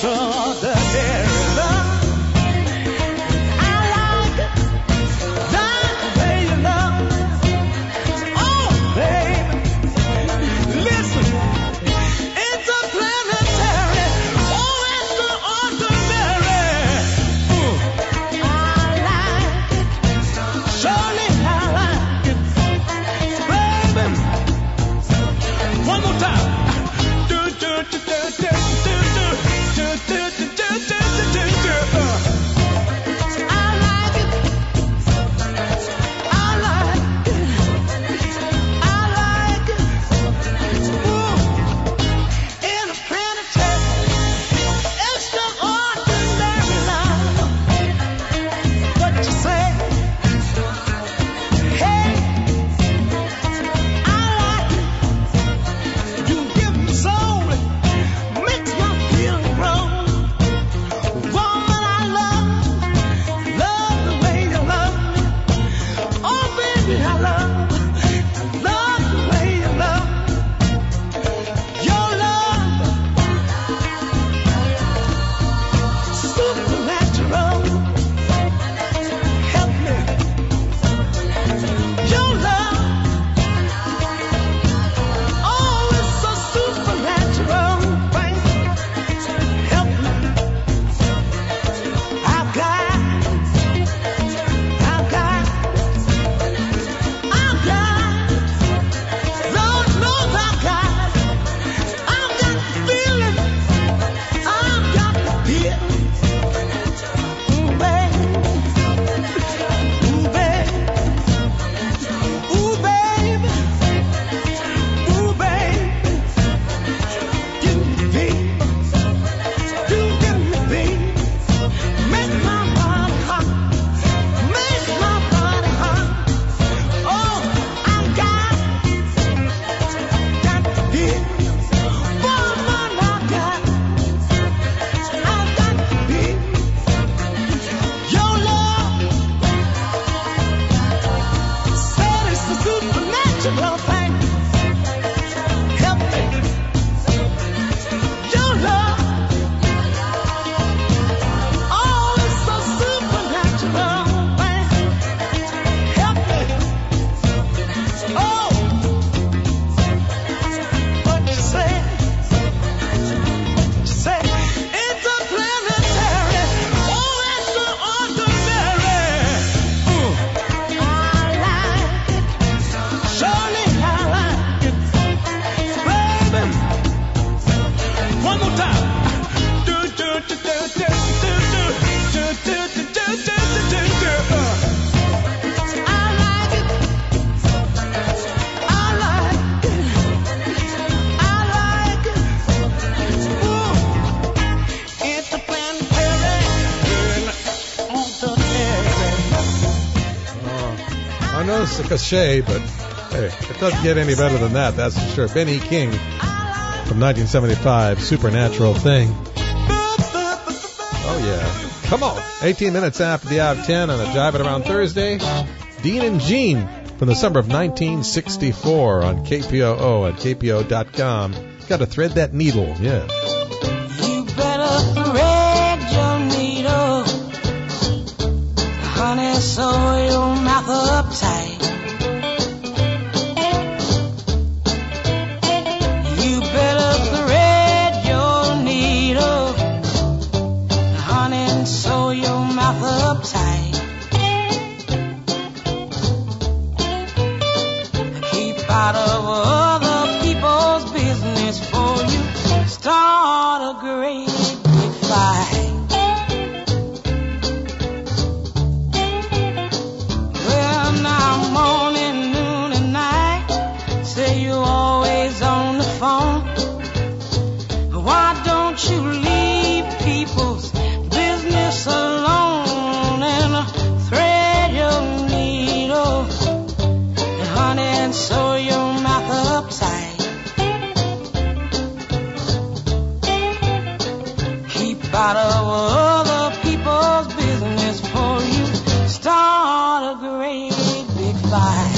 extraordinary love. I like it, like the way you love. Oh, baby, listen, it's a planetary, oh, extraordinary. Ooh, I like it, surely I like it, baby. One more time. Do, do, do, do, do, do, do, do, do, do, do, do, do, do. I like it. I like it. I like it. Ooh, interplanetary, extraordinary love. What you say? Hey, I like it. You give me soul, makes my feeling grow. Woman, I love, love the way you love me. Oh, baby, I love, love the way you love me. Your love, supernatural. Help me. Your love, oh, it's so supernatural. Baby, help me. I've got, I've got, I've got, Lord knows I've got, I've got the feeling, I've got the feeling. Ooh, baby, ooh, baby, ooh, baby, ooh, baby, give me the beat, you give me the beat, make my body hot, make my body hot. Oh, I've got, got the beat, woman, I've got, I've got the beat. Your love, said it's the supernatural thing. Help me. Your love, oh, it's so supernatural thing. Help me. Oh, what you say? What you say? It's a planetary, oh, extraordinary. Ooh, I like it, surely I like it, baby. One more time. Do, do, do, do, do, do, do, do, do, do, do, do, do, do. I like it. I like it. I like it. Ooh, interplanetary, on the I know it's a cliche, but hey, it doesn't get any better than that, that's for sure. Benny King from nineteen seventy-five, Supernatural Thing. Oh, yeah. Come on. eighteen minutes after the hour of ten on a Jive It Around Thursday. Dean and Jean from the summer of nineteen sixty-four on K P O O at K P O dot com. Got to thread that needle, yeah. You better thread your needle, honey, sew your mouth up tight. You better thread your needle, honey, and sew your mouth up tight. Keep out of other people's business before you start a great big fight. Well, now morning, noon, and night, say you're always on the phone. Why don't you leave people's business alone and thread your needle, and honey, and sew your mouth up tight. Keep out of other people's business before you start a great big fight.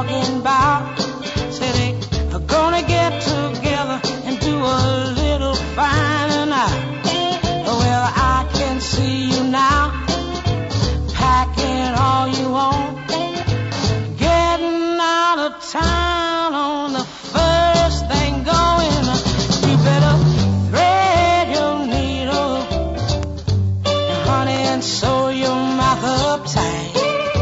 talking about. Say they are gonna get together and do a little finding out. Well, I can see you now, packing all you want, getting out of town on the first thing going. You better thread your needle, and honey, and sew your mouth up tight.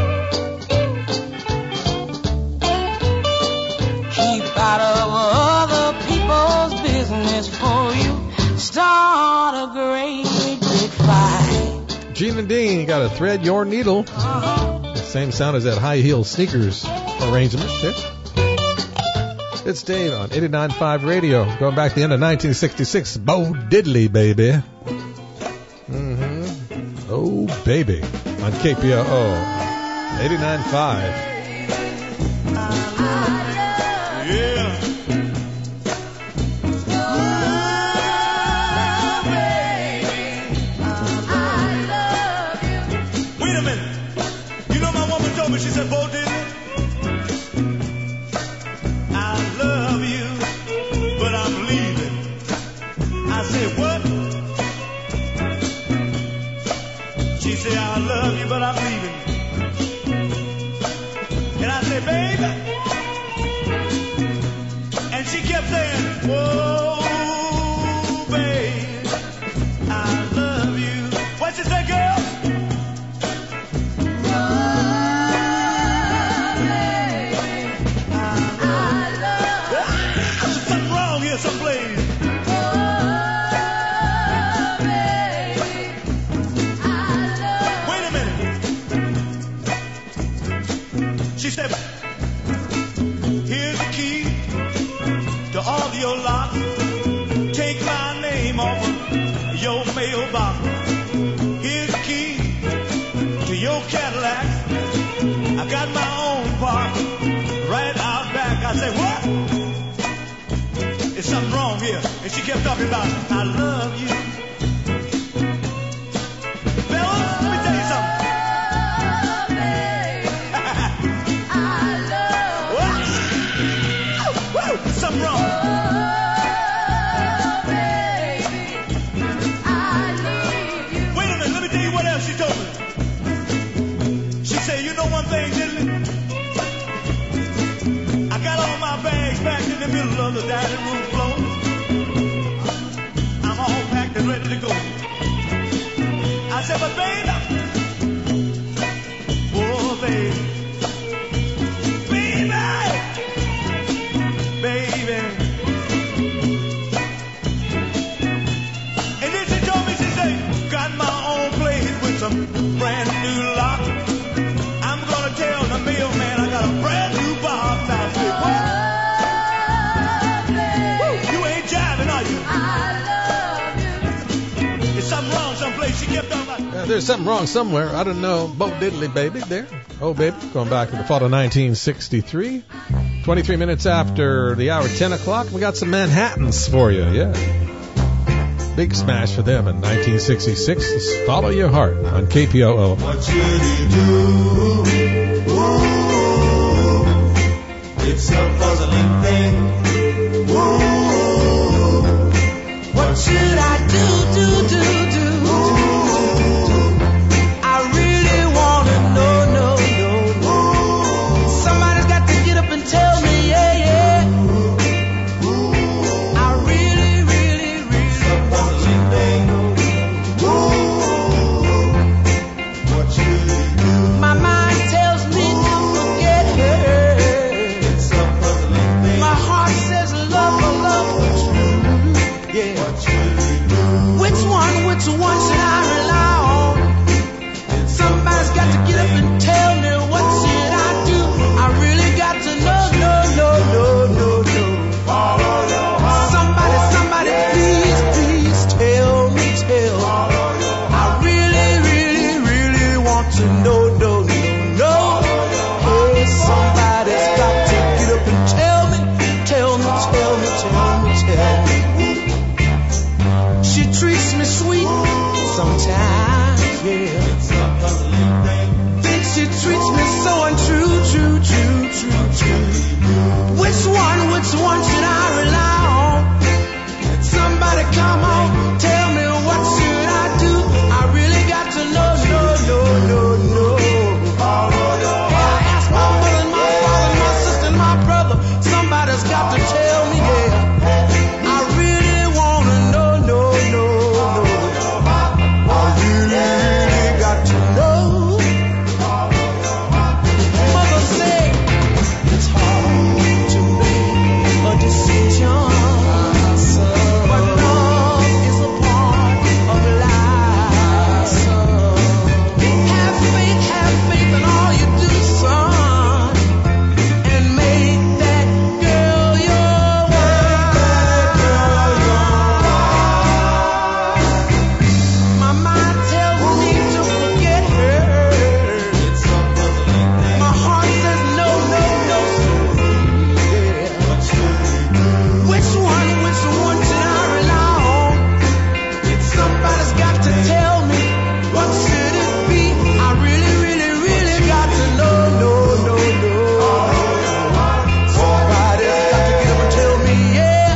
Keep out of other people's business before you start a great big fight. Gene and Dean, you got to thread your needle. Uh-huh. Same sound as that high heel sneakers arrangement. Yeah. It's Dave on eighty-nine point five Radio. Going back to the end of nineteen sixty-six. Bo Diddley, baby. Mm-hmm. Oh, baby. On K P O O. eighty-nine point five. Yeah. Wait a minute. You know my woman told me, she said, Bo Diddley, I love you, but I'm leaving. I said, what? She said, I love you, but I'm leaving. And I said, baby. And she kept saying, whoa, babe, I love you. What you say, girl? Something wrong here someplace. Wait a minute. She said, here's the key to all your locks. Take my name off of your mailbox. Here's the key to your Cadillac. I got my own park right out back. I said, what? There's something wrong here. And she kept talking about, I love you. Fellas, let me tell you something. Woo, something wrong. Wait a minute, let me tell you what else she told me. She said, you know one thing, Diddley? I got all my bags packed in the middle of the dining room floor. I'm all packed and ready to go. I said, but baby, oh baby, baby. And then she told me, she said, got my own place with some brand new lock. I'm gonna tell the mailman I got a brand new box. I said, what? Woo, you ain't jiving, are you? There's something wrong someplace. She kept on like, Yeah, there's something wrong somewhere. I don't know. Bo Diddley, baby, there. Oh, baby. Going back to the fall of nineteen sixty-three. twenty-three minutes after the hour, ten o'clock. We got some Manhattans for you, yeah. Big smash for them in nineteen sixty-six. Just Follow Your Heart on K P O O. what should he do? Whoa, it's a puzzling thing. Whoa, what should I do, do, do, do? I really want to know, no, no, no. Somebody's got to get up and tell me, yeah, yeah. I really, really, really want to know. What should we do? My mind tells me to forget her. It's a which one should I rely on? Somebody come on, tell me what should I do? I really got to know, no, no, no, no. Yeah, I asked my mother and my father and my sister and my brother. Somebody's got to tell me, yeah. I really wanna know, no, no, no. I really, really got to know. Mother say it's hard to make a decision. But love is a part of life. Have faith, have faith in all you do, son, and make that girl your wife. My mind tells me to forget her. My heart says no, no, no. Yeah. Which one, which one should I rely on? Somebody's got to tell me what should it be. I really, really, really got to know, no, no, no. Somebody's got to get up and tell me, yeah.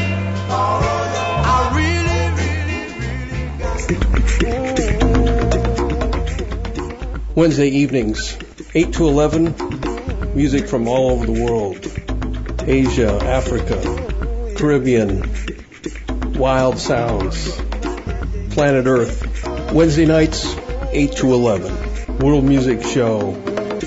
I really, really, really got to know. Wednesday evenings, eight to eleven, music from all over the world. Asia, Africa, Caribbean, wild sounds, planet Earth. Wednesday nights, eight to eleven, World Music Show.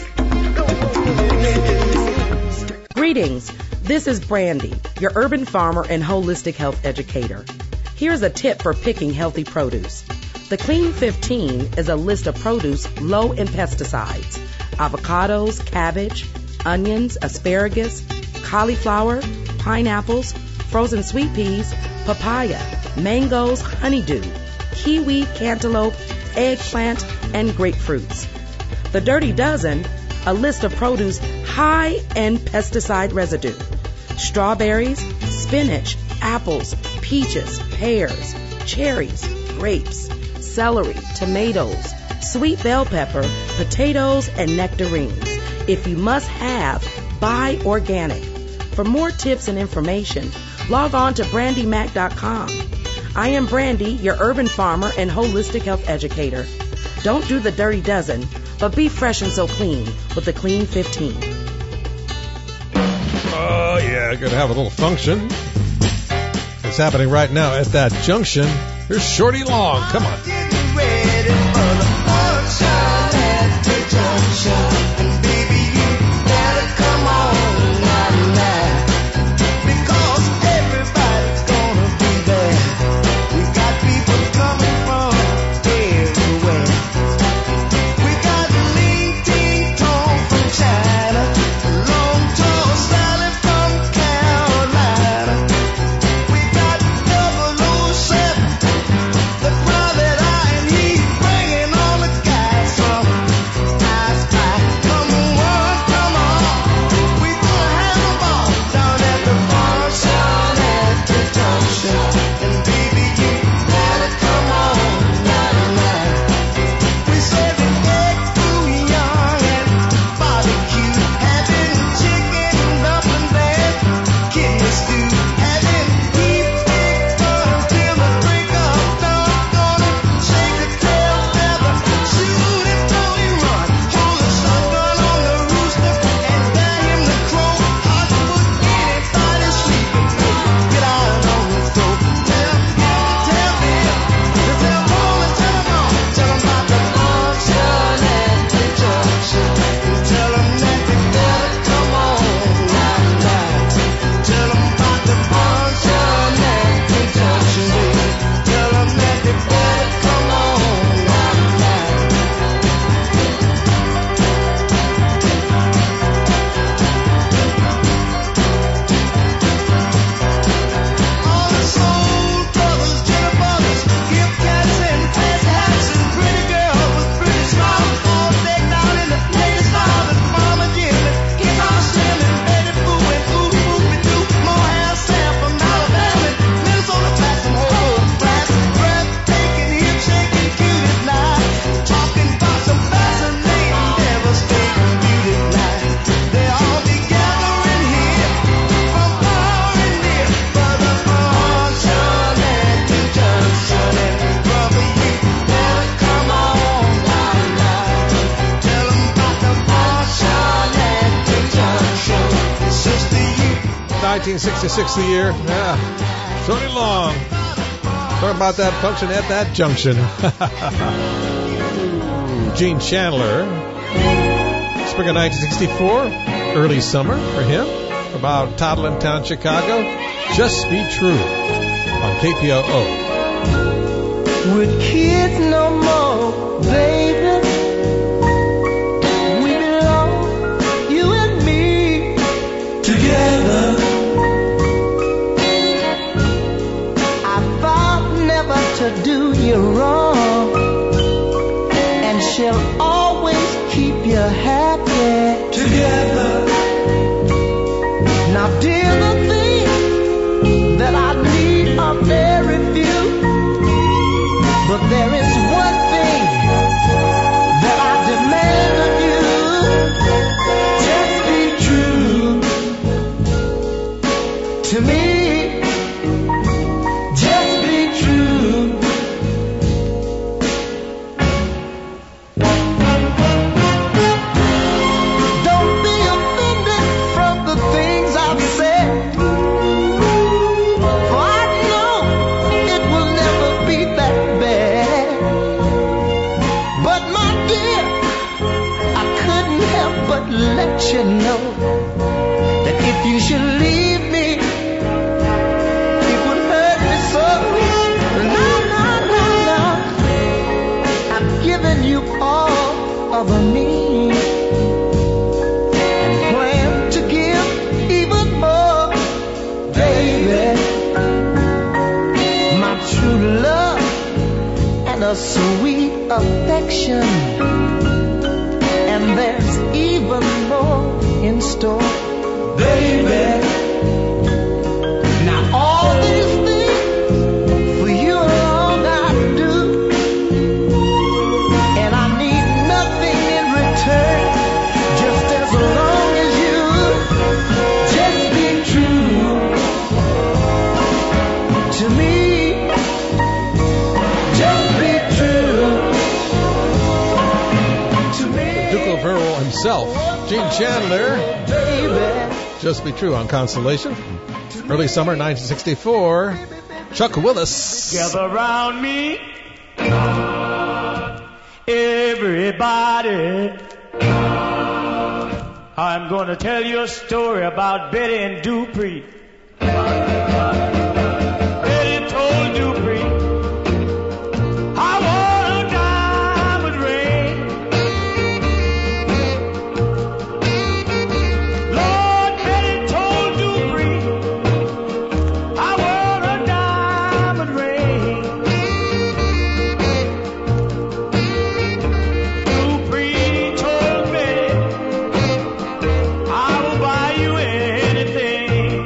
Greetings. This is Brandy, your urban farmer and holistic health educator. Here's a tip for picking healthy produce. The Clean fifteen is a list of produce low in pesticides. Avocados, cabbage, onions, asparagus, cauliflower, pineapples, frozen sweet peas, papaya, mangoes, honeydew, kiwi, cantaloupe, eggplant, and grapefruits. The Dirty Dozen, a list of produce high in pesticide residue. Strawberries, spinach, apples, peaches, pears, cherries, grapes, celery, tomatoes, sweet bell pepper, potatoes, and nectarines. If you must have, buy organic. For more tips and information, log on to brandy mac dot com. I am Brandy, your urban farmer and holistic health educator. Don't do the Dirty Dozen, but be fresh and so clean with the Clean fifteen. Oh, yeah, gonna have a little function. It's happening right now at that junction. Here's Shorty Long. Come on. Ready for the sunshine at the junction. And baby, you gotta come on now, now. Because everybody's gonna be there. We got people coming from everywhere. We got Ling Ting Tong from China, Long Tall Sally from Carolina. We got double O seven, the private eye, and he's bringing all the guys from I Spy. nineteen sixty-six the year. Yeah, Tony Long. Talk about that function at that junction. Gene Chandler. Spring of nineteen sixty-four. Early summer for him. About Toddlin Town, Chicago. Just Be True on K P O O. With kids no more, baby, we belong, you and me, together. I vowed never to do you wrong, and shall always keep you happy, together. Now dear, the things that I need are very few, but there is one thing that I demand of you. Just be true to me. Just be true. Don't be offended from the things I've said, for I know it will never be that bad. But my dear, I couldn't help but let you know that if you should leave me, it would hurt me so. No, no, no, no. I've given you all of me, and plan to give even more, baby. My true love and a sweet affection, and there's even more in store, baby. Now all these things for you alone I do, and I need nothing in return, just as long as you just be true to me. Just be true to me. Duke of Earl himself, Gene Chandler. Baby. Just Be True on Constellation. Early summer nineteen sixty-four. Chuck Willis. Gather around me, everybody. I'm going to tell you a story about Betty and Dupree. Betty told Dupree, I want a diamond ring. Lord, Betty told Dupree, I want a diamond ring. Dupree told Betty, I will buy you anything.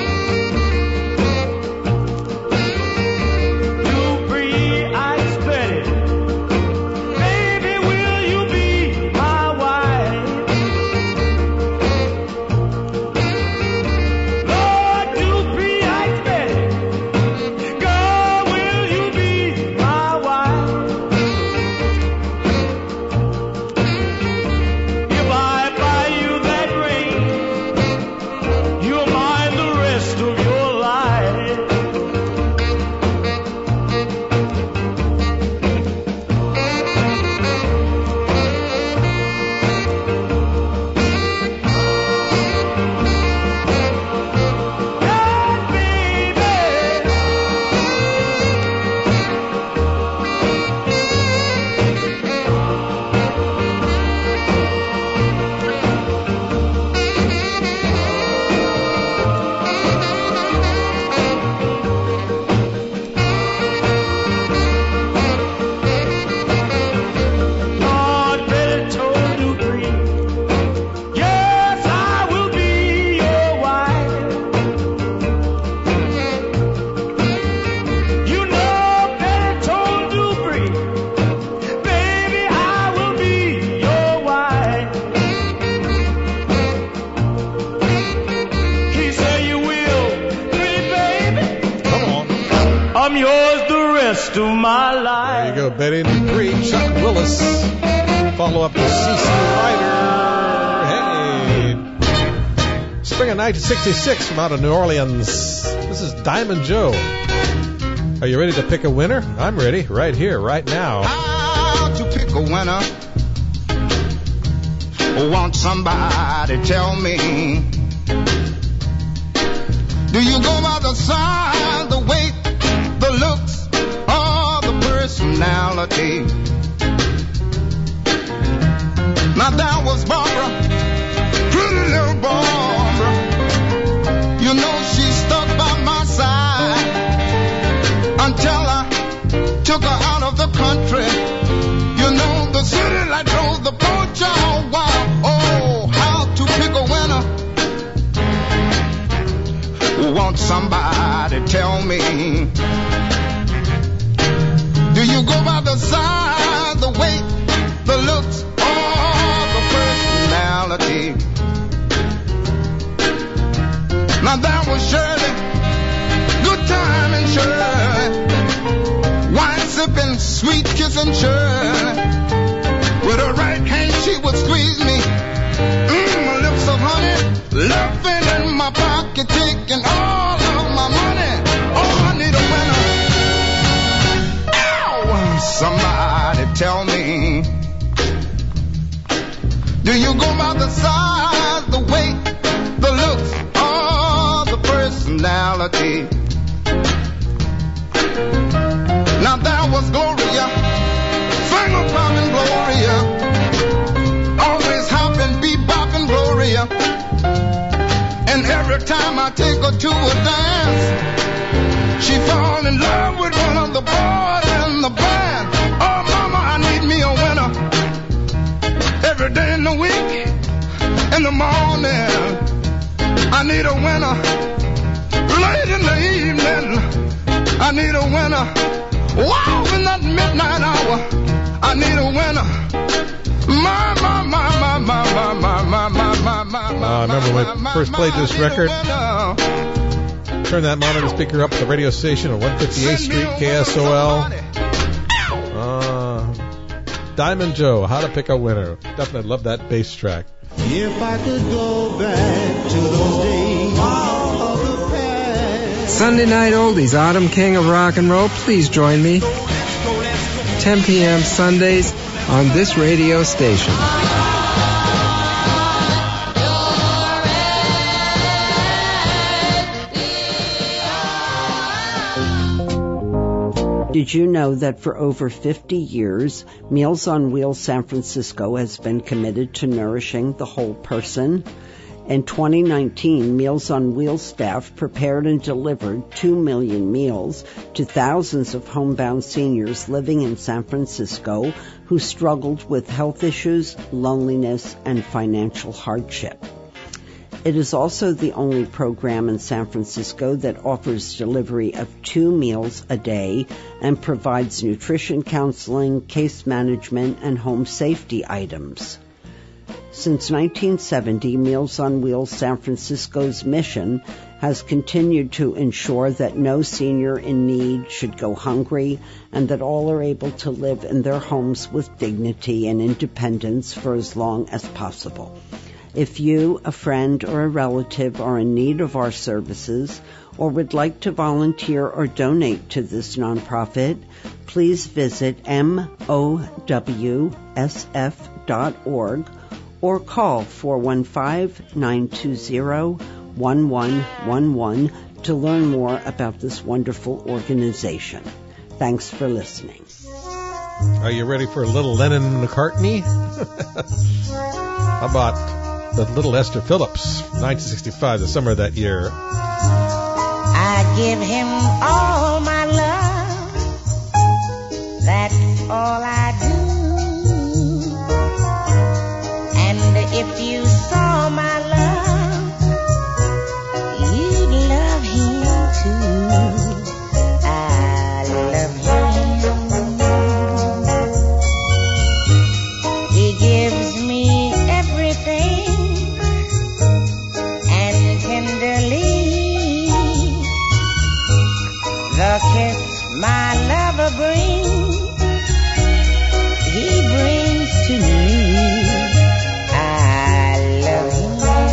Dupree asked Betty, baby, will you be my wife? Lord, Dupree asked Betty, girl, will you be my wife? If I buy you that ring, you'll mind the rest of your life. Lord, Betty told Dupree, yes, I will be your wife. You know, Betty told Dupree, baby, I will be your wife. He said you will, pretty baby. Come on. I'm yours the rest of my life. There you go, Betty and Dupree. Chuck Willis. Follow up with C C Ryder. Hey. Spring of nineteen sixty-six from out of New Orleans. This is Diamond Joe. Are you ready to pick a winner? I'm ready, right here, right now. How to pick a winner? Won't somebody tell me? Do you go by the size, the weight, the looks, or the personality? Now that was Barbara, pretty little Barbara. You know she stuck by my side until I took her out of the country. You know the city that drove the boat, y'all. Wow. Oh, how to pick a winner? Won't somebody tell me? Do you go by the size, the weight, the looks, or the personality? Now that was Shirley, good time and Shirley, wine sipping, sweet kissing Shirley. With her right hand she would squeeze me, mmm, my lips of honey, laughing in my pocket, taking all of my money. Oh, I need a winner. Ow! Somebody tell me, do you go by the size, the weight, the looks, or the personality? Now that was Gloria, finger popping Gloria, always hopping, bebopping Gloria. And every time I take her to a dance, she fall in love with one of the boys in the band. Oh, mama, I need me a winner. Every day in the week, in the morning, I need a winner. Late in the evening, I need a winner. Wow, in that midnight hour, I need a winner. My, my, my, my, my, my, my, my, my, my, my. Uh, I remember when I first played this record. Turn that monitor speaker up at the radio station at one fifty-eighth Street, K S O L. Uh, Diamond Joe, How to Pick a Winner. Definitely love that bass track. If I could go back to those days of the past. Sunday Night Oldies, Autumn King of Rock and Roll. Please join me. ten p.m. Sundays on this radio station. Did you know that for over fifty years, Meals on Wheels San Francisco has been committed to nourishing the whole person? In twenty nineteen, Meals on Wheels staff prepared and delivered two million meals to thousands of homebound seniors living in San Francisco who struggled with health issues, loneliness, and financial hardship. It is also the only program in San Francisco that offers delivery of two meals a day and provides nutrition counseling, case management, and home safety items. Since nineteen seventy, Meals on Wheels San Francisco's mission has continued to ensure that no senior in need should go hungry and that all are able to live in their homes with dignity and independence for as long as possible. If you, a friend, or a relative are in need of our services or would like to volunteer or donate to this nonprofit, please visit M O W S F dot org or call four one five, nine two zero, one one one one to learn more about this wonderful organization. Thanks for listening. Are you ready for a little Lennon and McCartney? How about the little Esther Phillips, nineteen sixty-five, the summer of that year. I give him all my love, that's all I do. And if you saw my love, you'd love him too. I love him. He gives me everything. The kiss my lover brings, he brings to me. I love him.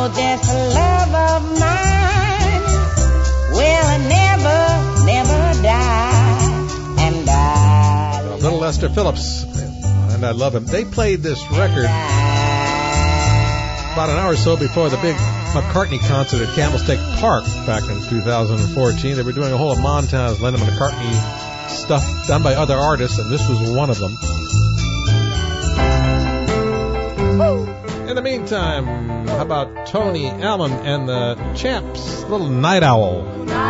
this love of mine will never, never die. And I Uh, Little Lester Phillips, and I love him. They played this record about an hour or so before the big McCartney concert at Candlestick Park back in two thousand fourteen. They were doing a whole of Montana's Lennon McCartney stuff done by other artists, and this was one of them. In the meantime, how about Tony Allen and the Champs, Little Night Owl.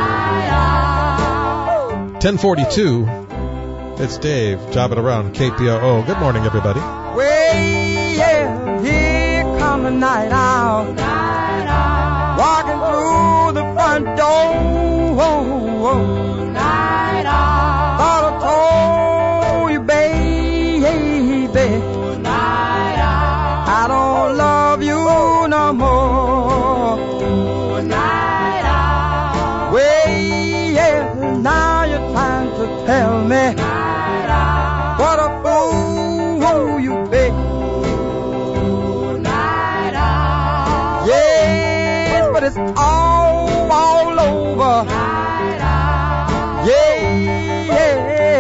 ten forty-two. It's Dave, jobbing around K P O O. Good morning, everybody. Way, yeah, here come the night owl. Night owl. Walking through the front door. Night owl. Thought I told you, baby. Night owl. I don't love you no more. Night owl. Way, yeah, now you're trying to tell me. What a fool you be. Night owl. Yes, but it's all, all over. Night owl. Yeah, yeah.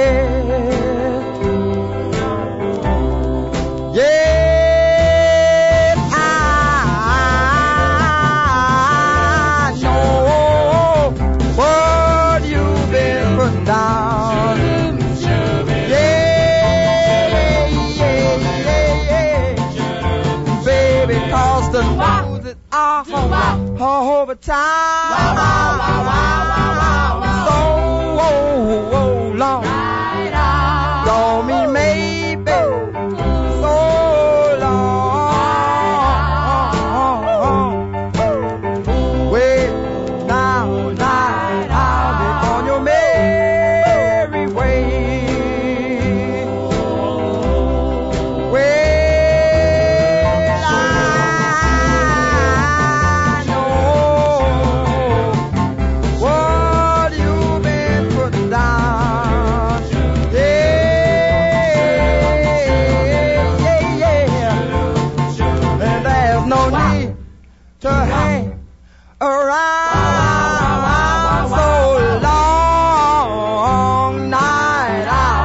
Yes, I know what you've been put down. The news is all over time. So long. Don't mean maybe so long. Well, now, night, I'll be on your merry way. Well, to hang around so long, night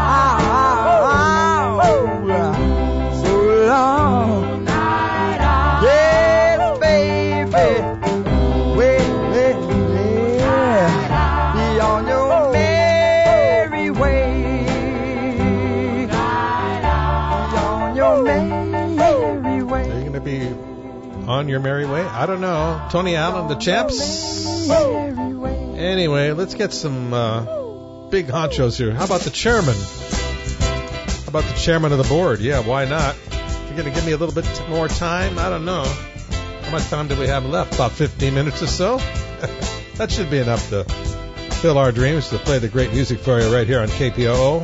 owl, so long, night owl. Yes, baby, wait, wait, yeah, be on your merry way, be on your merry way. Are you going to be on your merry way? I don't know. Tony Allen, the Champs. Anyway, let's get some uh, big honchos here. How about the chairman? How about the chairman of the board? Yeah, why not? You're going to give me a little bit more time? I don't know. How much time do we have left? About fifteen minutes or so? That should be enough to fill our dreams, to play the great music for you right here on K P O O.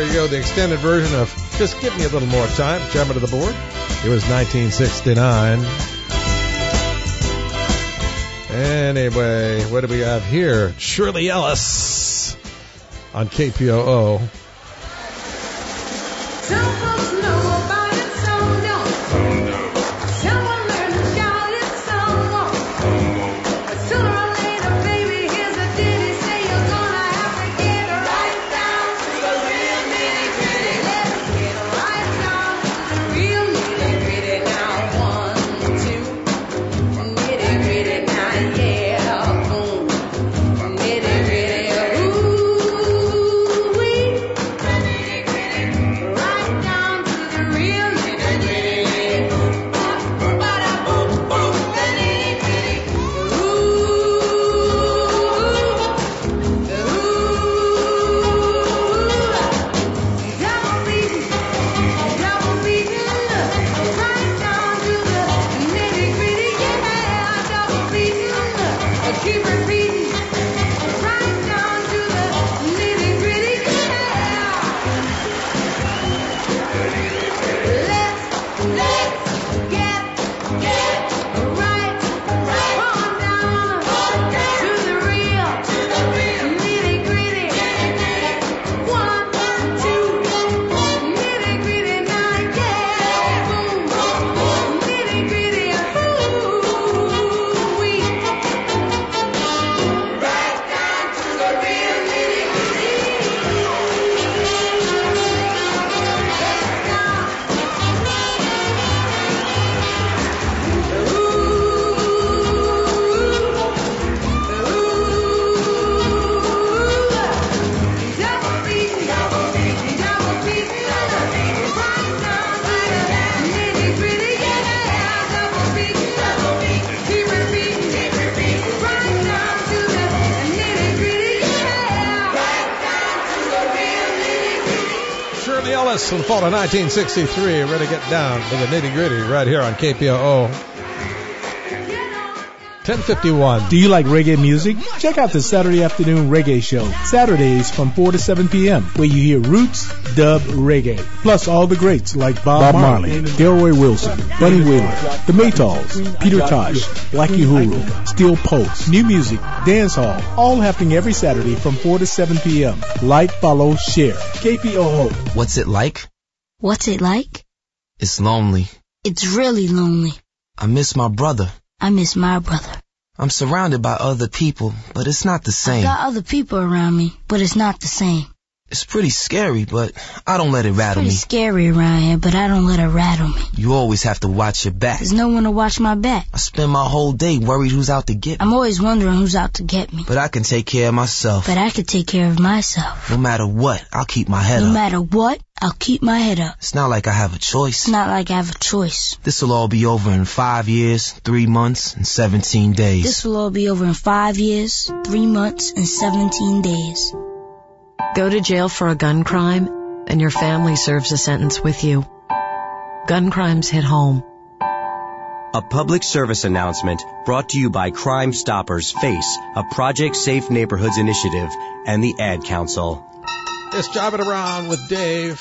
you go, the extended version of Just Give Me a Little More Time, Chairman of the Board. It was nineteen sixty-nine. Anyway, what do we have here? Shirley Ellis on K P O O. From the fall of nineteen sixty-three, we're going to get down to the nitty-gritty right here on K P O O. ten fifty-one. Do you like reggae music? Check out the Saturday Afternoon Reggae Show, Saturdays from four to seven p.m., where you hear roots, dub, reggae, plus all the greats like Bob, Bob Marley, Delroy Wilson, Bunny Wheeler, The Maytals, Peter Tosh, Blackie Huru, Steel Pulse, new music, dance hall, all happening every Saturday from four to seven p.m. Like, follow, share. K P O O. What's it like? What's it like? It's lonely. It's really lonely. I miss my brother. I miss my brother. I'm surrounded by other people, but it's not the same. I've got other people around me, but it's not the same. It's pretty scary, but I don't let it rattle me. It's pretty scary around here, but I don't let it rattle me. You always have to watch your back. There's no one to watch my back. I spend my whole day worried who's out to get me. I'm always wondering who's out to get me. But I can take care of myself. But I can take care of myself. No matter what, I'll keep my head no up. No matter what, I'll keep my head up. It's not like I have a choice. It's not like I have a choice. This'll all be over in five years, three months, and seventeen days. This will all be over in five years, three months, and seventeen days. Go to jail for a gun crime, and your family serves a sentence with you. Gun crimes hit home. A public service announcement brought to you by Crime Stoppers FACE, a Project Safe Neighborhoods initiative, and the Ad Council. It's Jobbing Around with Dave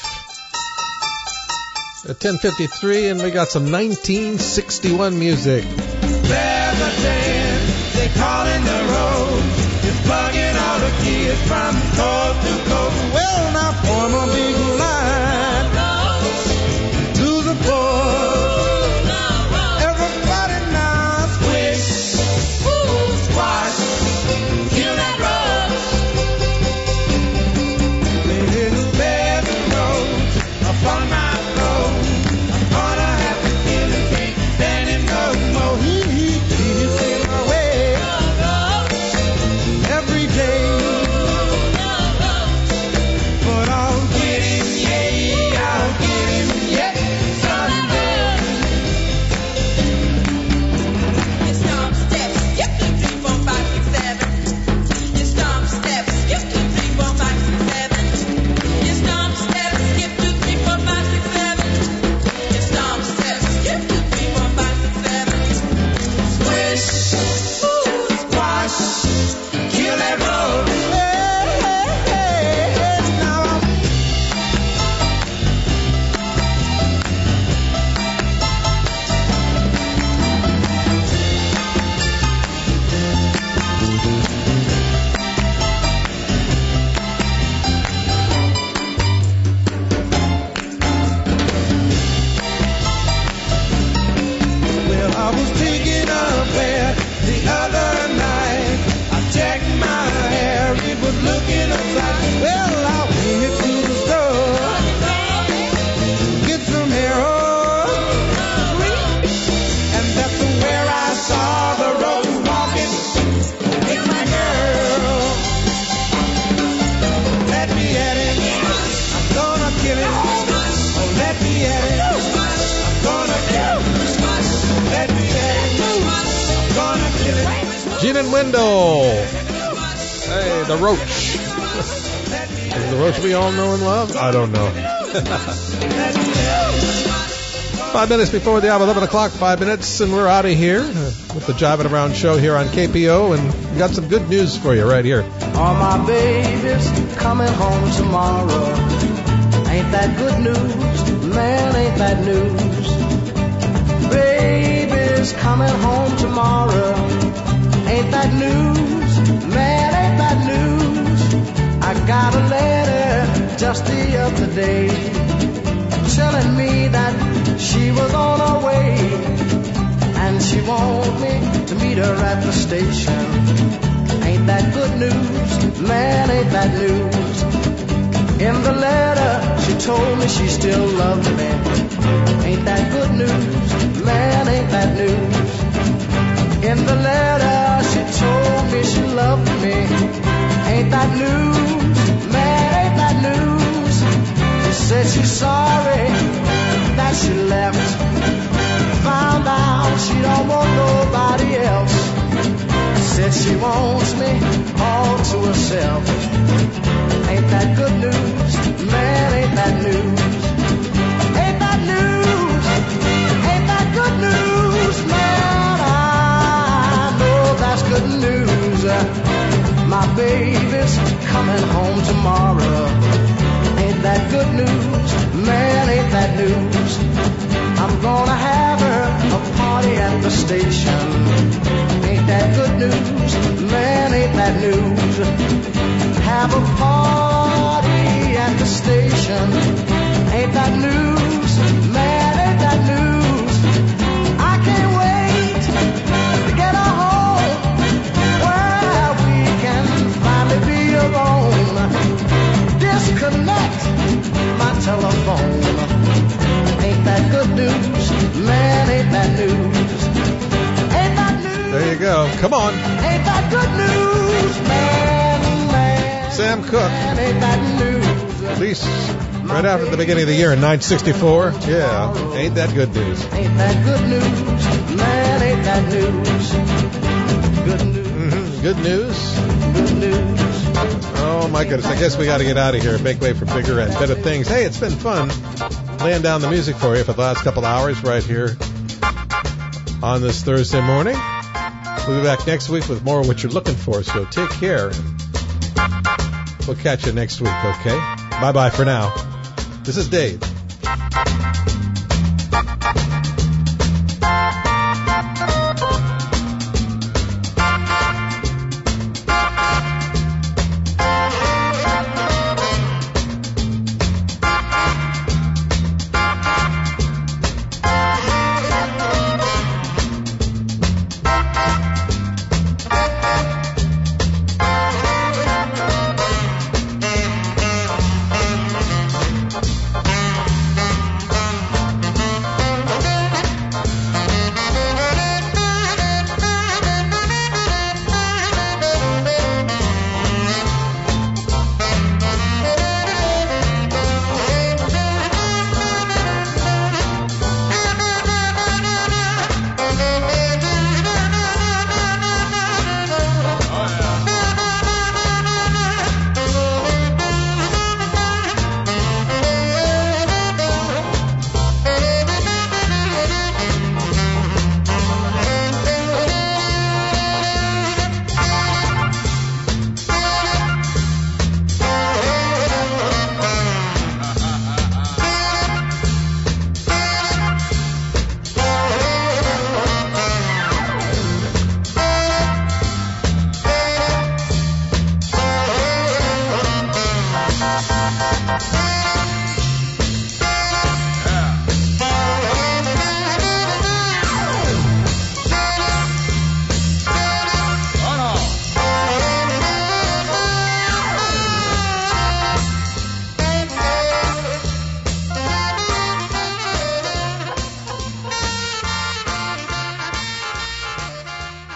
at ten fifty-three, and we got some nineteen sixty-one music. There's a dance they call in the road. It's bugging all the kids from coast to coast. Well, now form a big line to the board. Everybody now squish, squash, kill that rush. Ladies, beds and roads upon my road. I'm gonna have to kill and can't stand it no more. He, he, he is in my way every day. But I Gene and Wendell. Hey, the Roach. Is the Roach we all know and love? I don't know. Five minutes before the hour, eleven o'clock, five minutes, and we're out of here with the Jiving Around show here on K P O, and we got some good news for you right here. All my babies coming home tomorrow. Ain't that good news? Man, ain't that news? Babies coming home tomorrow. Ain't that news? Man, ain't that news? I got a letter just the other day telling me that she was on her way, and she wanted me to meet her at the station. Ain't that good news? Man, ain't that news? In the letter, she told me she still loved me. Ain't that good news? Man, ain't that news? In the letter, she told me she loved me. Ain't that news? Man, ain't that news? She said she's sorry that she left. Found out she don't want nobody else. Said she wants me all to herself. Ain't that good news? Man, ain't that news? Ain't that news? Ain't that good news? Man, I know that's good news. My baby's coming home tomorrow. Ain't that good news? Man, ain't that news? I'm gonna have her a party at the station. Ain't that good news? Man, ain't that news? Have a party at the station. Ain't that news? Man, ain't that news? I can't wait to get her home where we can finally be alone. Disconnect my telephone. Ain't that good news? Man, ain't that news? Ain't that news? There you go. Come on. Ain't that good news? Man, man. Sam Cooke. Man, ain't that news? At least right after the beginning of the year in nine sixty-four. Yeah. Ain't that good news? Ain't that good news? Man, ain't that news? Good news. Mm-hmm. Good news. Good news. Oh, my goodness. I guess we got to get out of here and make way for bigger and better things. Hey, it's been fun laying down the music for you for the last couple hours right here on this Thursday morning. We'll be back next week with more of what you're looking for, so take care. We'll catch you next week, okay? Bye-bye for now. This is Dave.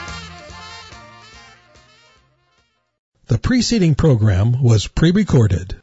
The preceding program was pre-recorded.